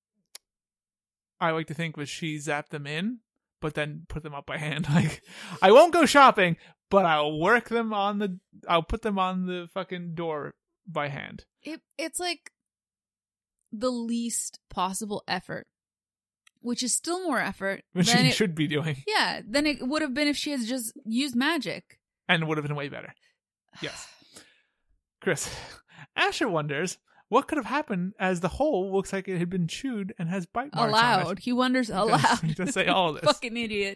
like to think that she zapped them in, but then put them up by hand. Like, I won't go shopping, but I'll I'll put them on the fucking door by hand. It's like the least possible effort, which is still more effort Which than she it, should be doing. Yeah, than it would have been if she had just used magic. And would have been way better. Yes. Chris, Asher wonders what could have happened as the hole looks like it had been chewed and has bite marks on Aloud. it. He wonders aloud. He does say all of this. Fucking idiot.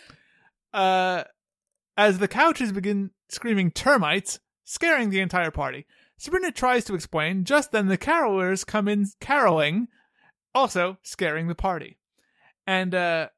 As the couches begin screaming termites, scaring the entire party, Sabrina tries to explain. Just then the carolers come in caroling, also scaring the party. And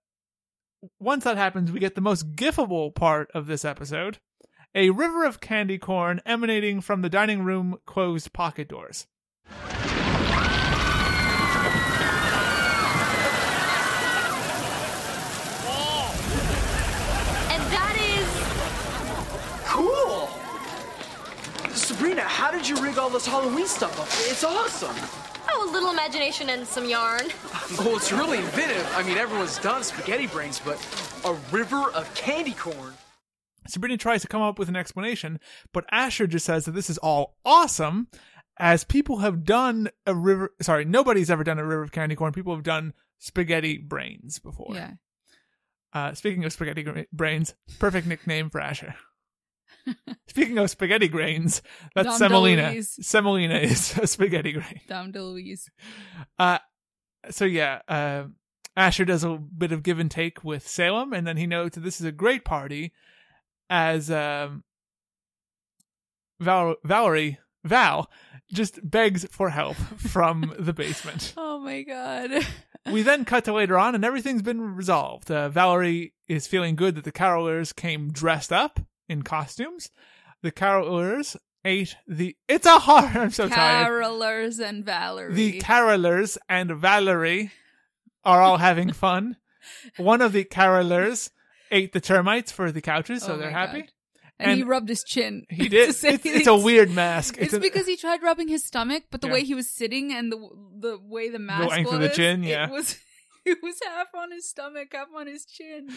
once that happens, we get the most gifable part of this episode. A river of candy corn emanating from the dining room closed pocket doors. And that is... Cool! Sabrina, how did you rig all this Halloween stuff up? It's awesome! Oh, a little imagination and some yarn. Oh, it's really inventive. I mean, everyone's done spaghetti brains, but a river of candy corn. Sabrina tries to come up with an explanation, but Asher just says that this is all awesome, as people have done a river... Sorry, nobody's ever done a river of candy corn. People have done spaghetti brains before. Yeah. Speaking of spaghetti brains, perfect nickname for Asher. Speaking of spaghetti grains, that's Dom semolina. DeLuise. Semolina is a spaghetti grain. Dom DeLuise. So yeah, Asher does a bit of give and take with Salem, and then he notes that this is a great party as Val just begs for help from the basement. Oh my god. We then cut to later on, and everything's been resolved. Valerie is feeling good that the carolers came dressed up in costumes. The carolers ate the... It's a horror! I'm so tired. Carolers and Valerie. The carolers and Valerie are all having fun. One of the carolers ate the termites for the couches, so they're happy. God. And he rubbed his chin. He did. It's a weird mask. It's because he tried rubbing his stomach, but the way he was sitting and the way the mask length of the chin, yeah. it was half on his stomach, half on his chin.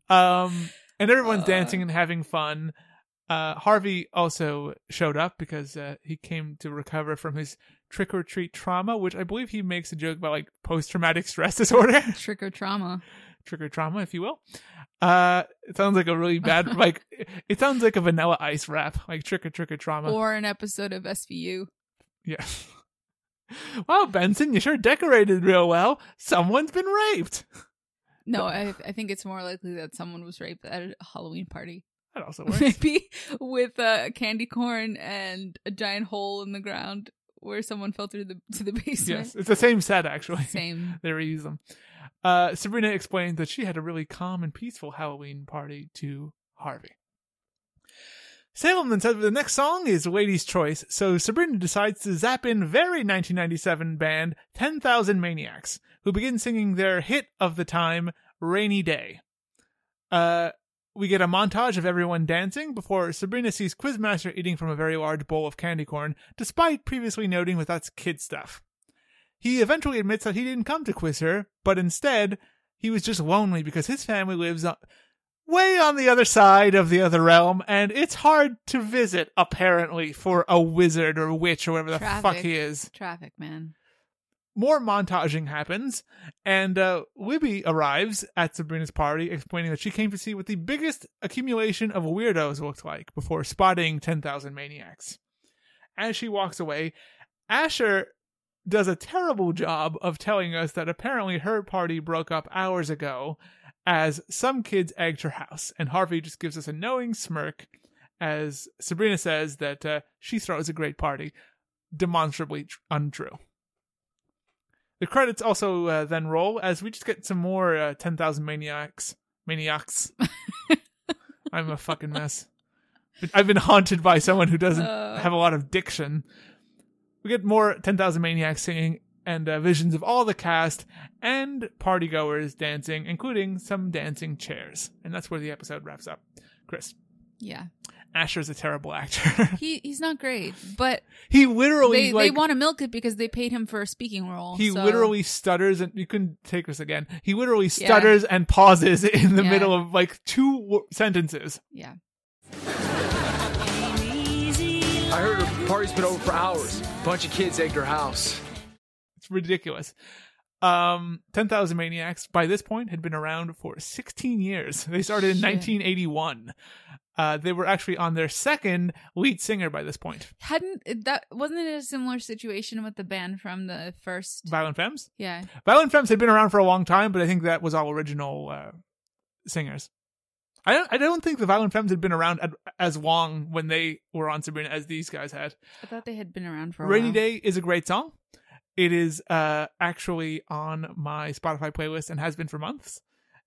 And everyone's dancing and having fun. Harvey also showed up because he came to recover from his trick-or-treat trauma, which I believe he makes a joke about, like, post-traumatic stress disorder. Trick-or-trauma, if you will. It sounds like a really bad, like, it sounds like a Vanilla Ice rap, like trick-or-trauma. Or an episode of SVU. Yeah. Wow, Benson, you sure decorated real well. Someone's been raped. No, I think it's more likely that someone was raped at a Halloween party. That also works. Maybe with candy corn and a giant hole in the ground where someone fell through to the basement. Yes, it's the same set, actually. Same. They reuse them. Sabrina explains that she had a really calm and peaceful Halloween party to Harvey. Salem then says the next song is Lady's Choice, so Sabrina decides to zap in very 1997 band 10,000 Maniacs, who begin singing their hit of the time, Rainy Day. We get a montage of everyone dancing before Sabrina sees Quizmaster eating from a very large bowl of candy corn, despite previously noting that that's kid stuff. He eventually admits that he didn't come to quiz her, but instead, he was just lonely because his family lives way on the other side of the other realm, and it's hard to visit, apparently, for a wizard or witch or whatever the fuck he is. Traffic, man. More montaging happens, and Libby arrives at Sabrina's party, explaining that she came to see what the biggest accumulation of weirdos looked like before spotting 10,000 Maniacs. As she walks away, Asher does a terrible job of telling us that apparently her party broke up hours ago as some kids egged her house, and Harvey just gives us a knowing smirk as Sabrina says that she throws a great party, demonstrably untrue. The credits also then roll as we just get some more 10,000 Maniacs. I'm a fucking mess. I've been haunted by someone who doesn't have a lot of diction. We get more 10,000 Maniacs singing and visions of all the cast and partygoers dancing, including some dancing chairs. And that's where the episode wraps up. Chris. Yeah. Asher's a terrible actor. He's not great, but he literally they want to milk it because they paid him for a speaking role. He literally stutters, and you couldn't take this again. He literally stutters and pauses in the middle of like two sentences. Yeah. I heard her party's been over for hours. Bunch of kids egged her house. It's ridiculous. 10,000 Maniacs by this point had been around for 16 years. They started in 1981. They were actually on their second lead singer by this point. Wasn't it a similar situation with the band from the first Violent Femmes? Yeah. Violent Femmes had been around for a long time, but I think that was all original singers. I don't think the Violent Femmes had been around as long when they were on Sabrina as these guys had. I thought they had been around for a Rainy while. Day is a great song. It is actually on my Spotify playlist and has been for months.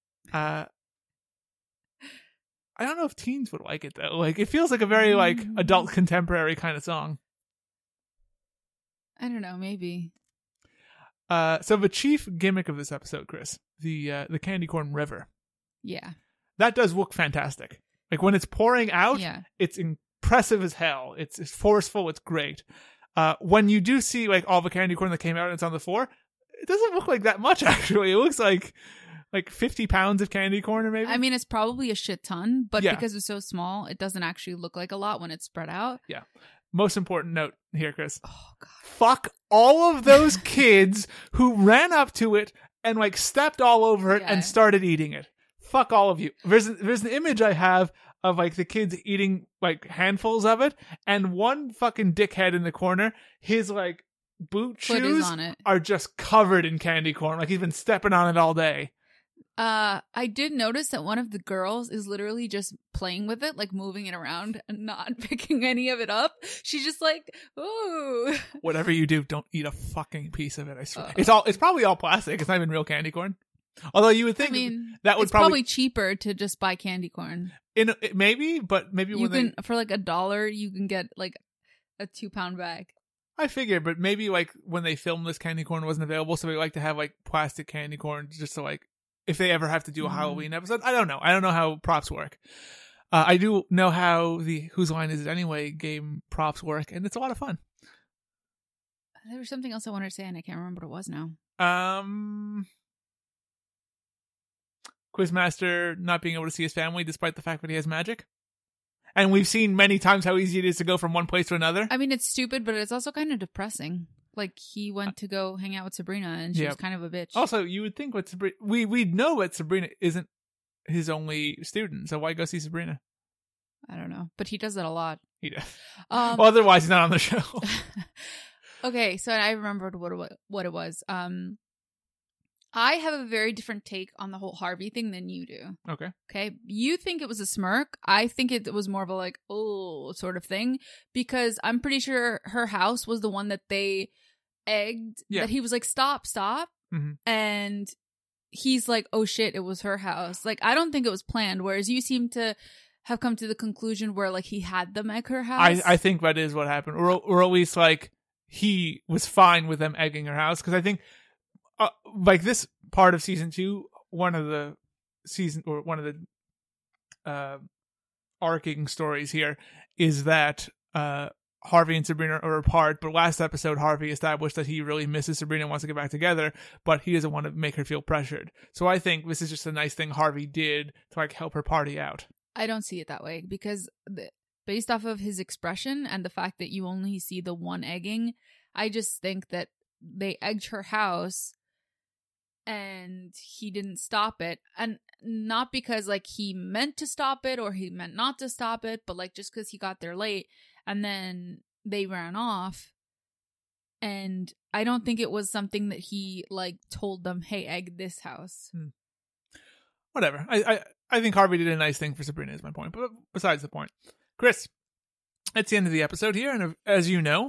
I don't know if teens would like it though. Like, it feels like a very like adult contemporary kind of song. I don't know, maybe. So the chief gimmick of this episode, Chris, the candy corn river. Yeah. That does look fantastic. Like when it's pouring out, it's impressive as hell. It's forceful. It's great. When you do see like all the candy corn that came out and it's on the floor, it doesn't look like that much actually. It looks like 50 pounds of candy corn or maybe. I mean, it's probably a shit ton, but because it's so small, it doesn't actually look like a lot when it's spread out. Yeah. Most important note here, Chris. Oh, God. Fuck all of those kids who ran up to it and like stepped all over it and started eating it. Fuck all of you. There's an image I have of like the kids eating like handfuls of it, and one fucking dickhead in the corner, his like boot shoes on it. are just covered in candy corn. Like he's been stepping on it all day. I did notice that one of the girls is literally just playing with it, like moving it around and not picking any of it up. She's just like, ooh. Whatever you do, don't eat a fucking piece of it. I swear. It's probably all plastic. It's not even real candy corn. Although you would think that would it's probably cheaper to just buy candy corn. Maybe when for like $1, you can get like a 2-pound bag. I figure, but maybe like when they filmed this, candy corn wasn't available, so they like to have like plastic candy corn just to like, if they ever have to do a Halloween episode. I don't know. I don't know how props work. I do know how the Whose Line Is It Anyway game props work, and it's a lot of fun. There was something else I wanted to say, and I can't remember what it was now. Quizmaster not being able to see his family despite the fact that he has magic. And we've seen many times how easy it is to go from one place to another. I mean, it's stupid, but it's also kind of depressing. Like, he went to go hang out with Sabrina, and she was kind of a bitch. Also, you would think we know that Sabrina isn't his only student, so why go see Sabrina? I don't know, but he does that a lot. He does. Well, otherwise, he's not on the show. Okay, so I remembered what it was. I have a very different take on the whole Harvey thing than you do. Okay. You think it was a smirk. I think it was more of a like, oh, sort of thing. Because I'm pretty sure her house was the one that they egged. Yeah. That he was like, stop. Mm-hmm. And he's like, oh shit, it was her house. Like, I don't think it was planned. Whereas you seem to have come to the conclusion where like he had them egg her house. I think that is what happened. Or at least like he was fine with them egging her house. Because I think like this part of season 2, one of the arcing stories here is that Harvey and Sabrina are apart, but last episode Harvey established that he really misses Sabrina and wants to get back together, but he doesn't want to make her feel pressured. So I think this is just a nice thing Harvey did to like help her party out. I don't see it that way because based off of his expression and the fact that you only see the one egging, I just think that they egged her house and he didn't stop it, and not because like he meant to stop it or he meant not to stop it, but like just because he got there late and then they ran off. And I don't think it was something that he like told them, hey, egg this house. Whatever. I think Harvey did a nice thing for Sabrina is my point, but besides the point. Chris, that's the end of the episode here, and as you know,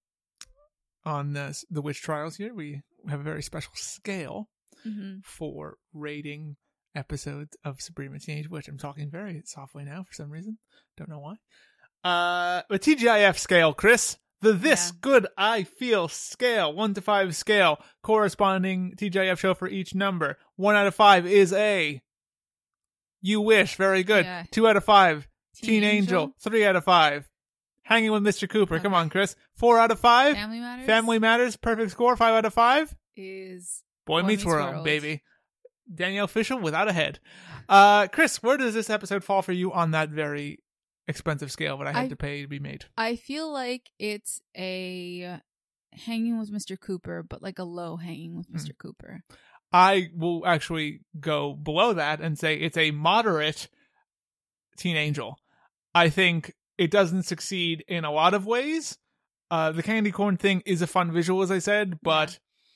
on the Witch Trials here, we have a very special scale for rating episodes of Sabrina Teenage Witch. I'm talking very softly now for some reason. Don't know why. The TGIF scale, Chris. The This Good I Feel scale. 1 to 5 scale. Corresponding TGIF show for each number. 1 out of 5 is a You Wish. Very good. Yeah. 2 out of 5. Teen Angel. 3 out of 5. Hanging with Mr. Cooper. Okay. Come on, Chris. 4 out of 5. Family Matters. Perfect score. 5 out of 5 is Boy Meets World, baby. Danielle Fishel without a head. Chris, where does this episode fall for you on that very expensive scale that I had to pay to be made? I feel like it's a Hanging with Mr. Cooper, but like a low Hanging with Mr. Cooper. I will actually go below that and say it's a moderate Teen Angel. I think it doesn't succeed in a lot of ways. The candy corn thing is a fun visual, as I said, but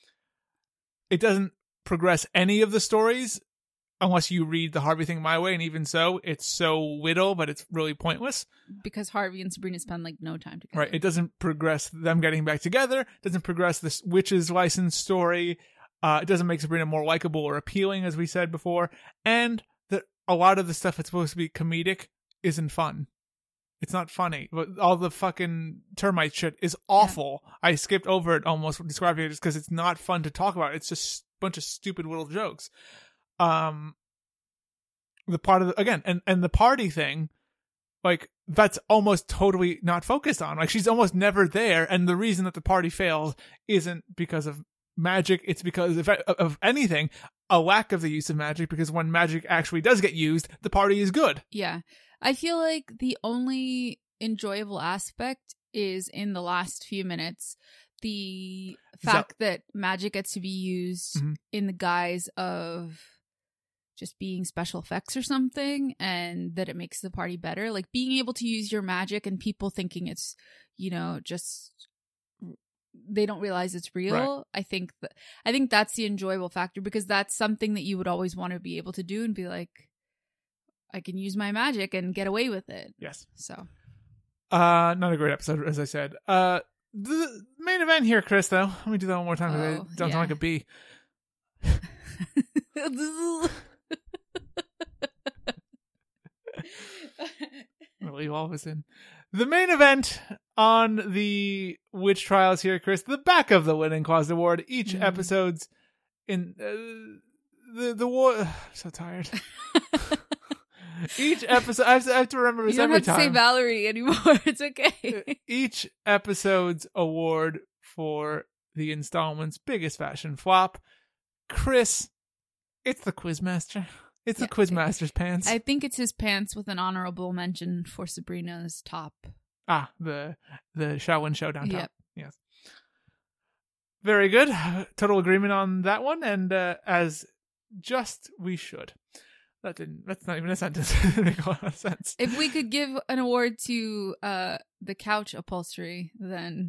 it doesn't progress any of the stories unless you read the Harvey thing my way, and even so, it's so little, but it's really pointless. Because Harvey and Sabrina spend like no time together. Right. It doesn't progress them getting back together. It doesn't progress this witch's license story. It doesn't make Sabrina more likable or appealing, as we said before. And a lot of the stuff that's supposed to be comedic isn't fun. It's not funny. But all the fucking termite shit is awful. Yeah. I skipped over it almost describing it just because it's not fun to talk about. It's just a bunch of stupid little jokes. The part of and the party thing, like, that's almost totally not focused on. Like, she's almost never there, and the reason that the party fails isn't because of magic, it's because of anything, a lack of the use of magic, because when magic actually does get used, the party is good. Yeah. I feel like the only enjoyable aspect is in the last few minutes. The fact that magic gets to be used in the guise of just being special effects or something, and that it makes the party better. Like, being able to use your magic and people thinking it's, just they don't realize it's real. Right. I think that's the enjoyable factor, because that's something that you would always want to be able to do and be like, I can use my magic and get away with it. Yes. So, not a great episode, as I said. The main event here, Chris, though. Let me do that one more time, because I don't sound like a bee. I'll leave all of us in. The main event on the witch trials here, Chris, the back of the Winning Claws Award. Each episode's in the war. So tired. Each episode, I have to remember this every time. You don't have to say Valerie anymore. It's okay. Each episode's award for the installment's biggest fashion flop. Chris, it's the Quizmaster. It's the Quizmaster's pants. I think it's his pants with an honorable mention for Sabrina's top. Ah, the Shaolin Showdown top. Yep. Yes. Very good. Total agreement on that one, and as just we should. That's not even a sentence. It didn't make a lot of sense. If we could give an award to the couch upholstery, then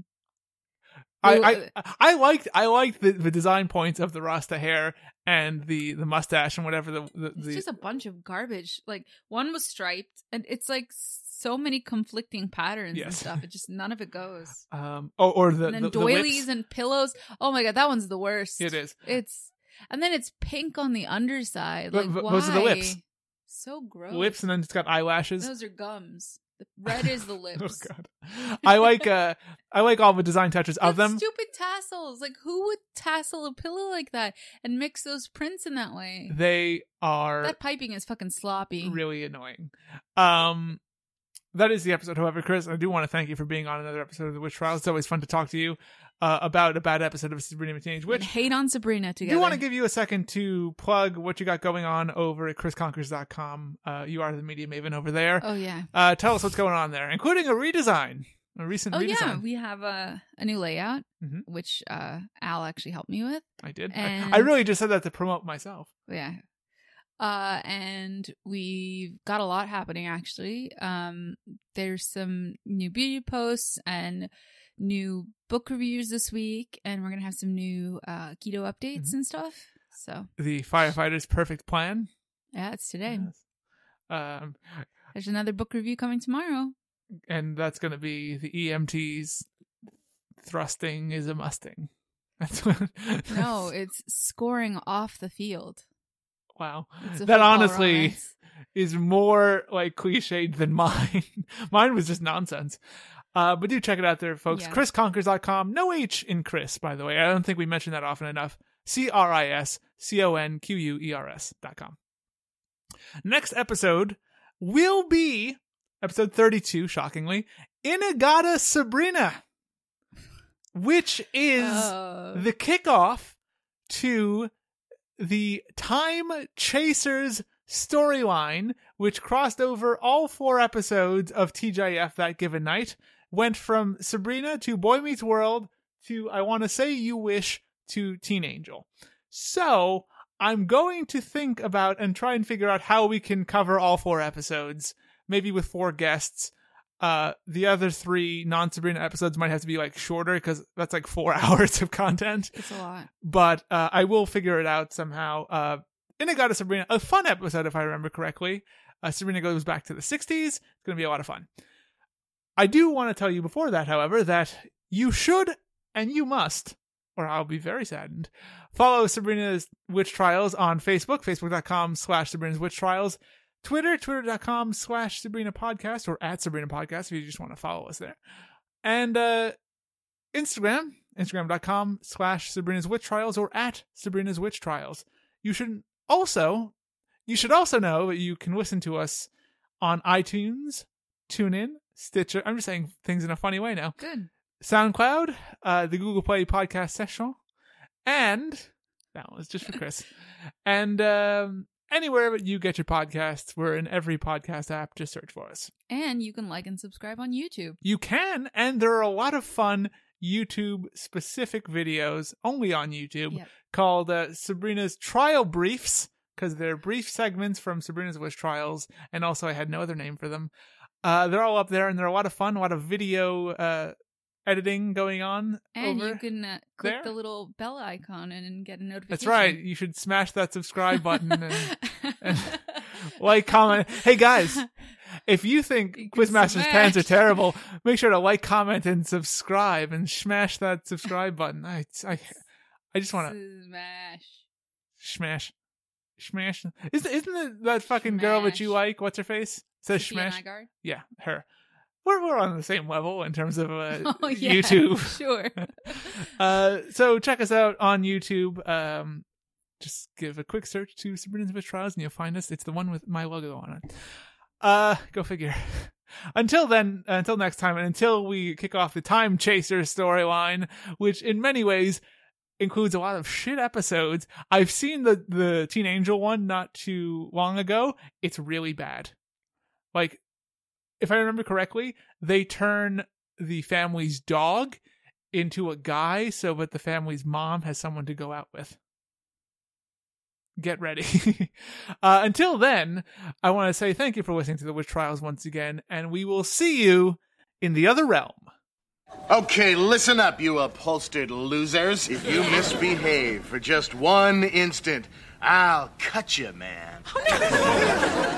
I liked the design points of the Rasta hair and the mustache and whatever it's just a bunch of garbage. Like, one was striped, and it's like so many conflicting patterns and stuff. It just, none of it goes. Or and then doilies and pillows. Oh my god, that one's the worst. It is. And then it's pink on the underside. Like, why? Those are the lips. So gross. Lips, and then it's got eyelashes. Those are gums. The red is the lips. Oh god. I like all the design touches of them. Stupid tassels. Like, who would tassel a pillow like that and mix those prints in that way? That piping is fucking sloppy. Really annoying. That is the episode, however, Chris. I do want to thank you for being on another episode of The Witch Trials. It's always fun to talk to you about a bad episode of Sabrina the Teenage Witch. And hate on Sabrina together. I do want to give you a second to plug what you got going on over at chrisconkers.com. You are the media maven over there. Oh, yeah. Tell us what's going on there, including a redesign. A recent redesign. Yeah, we have a new layout, which Al actually helped me with. I did. And I really just said that to promote myself. Yeah. And we've got a lot happening, actually. There's some new beauty posts and new book reviews this week, and we're gonna have some new keto updates and stuff. So the Firefighter's Perfect Plan. Yeah, it's today. Yes. There's another book review coming tomorrow, and that's gonna be the EMT's Thrusting is a Mustang. That's what. No, it's Scoring Off the Field. Wow. That honestly romance. Is more like cliched than mine. Mine was just nonsense. But do check it out there, folks. Yeah. chrisconkers.com. No H in Chris, by the way. I don't think we mention that often enough. CrisConquers.com. Next episode will be episode 32, shockingly, Inagata Sabrina, which is the kickoff to the Time Chasers storyline, which crossed over all 4 episodes of TGIF that given night, went from Sabrina to Boy Meets World to I Want to Say You Wish to Teen Angel. So I'm going to think about and try and figure out how we can cover all 4 episodes, maybe with 4 guests. The other 3 non-Sabrina episodes might have to be like shorter because that's like 4 hours of content. It's a lot. But I will figure it out somehow. Inagata Sabrina, a fun episode if I remember correctly. Sabrina goes back to the 60s. It's going to be a lot of fun. I do want to tell you before that, however, that you should and you must, or I'll be very saddened, follow Sabrina's Witch Trials on Facebook, facebook.com/Sabrina's Witch Trials. Twitter, twitter.com/Sabrina Podcast or at Sabrina Podcast if you just want to follow us there. And Instagram, instagram.com/Sabrina's Witch Trials or at Sabrina's Witch Trials. You should also know that you can listen to us on iTunes, TuneIn, Stitcher. I'm just saying things in a funny way now. Good. SoundCloud, the Google Play Podcast Session, and that was just for Chris. And anywhere that you get your podcasts, we're in every podcast app. Just search for us. And you can like and subscribe on YouTube. You can, and there are a lot of fun YouTube-specific videos, only on YouTube, called Sabrina's Trial Briefs, because they're brief segments from Sabrina's Witch Trials, and also I had no other name for them. They're all up there, and they're a lot of fun, a lot of video editing going on. And over you can click there. the little bell icon and get a notification. That's right. You should smash that subscribe button and like, comment. Hey, guys, if you think Quizmaster's pants are terrible, make sure to like, comment, and subscribe, and smash that subscribe button. I just want to smash. Isn't it that fucking girl that you like? What's her face? Says Sophia smash. Nygaard? Yeah, her. We're on the same level in terms of yeah, YouTube. Sure. So check us out on YouTube. Just give a quick search to Sabrina's Witch Trials and you'll find us. It's the one with my logo on it. Go figure. Until next time, and until we kick off the Time Chaser storyline, which in many ways includes a lot of shit episodes. I've seen the Teen Angel one not too long ago. It's really bad. Like, if I remember correctly, they turn the family's dog into a guy so that the family's mom has someone to go out with. Get ready. Until then, I want to say thank you for listening to The Witch Trials once again, and we will see you in the other realm. Okay, listen up, you upholstered losers. If you misbehave for just one instant, I'll cut you, man.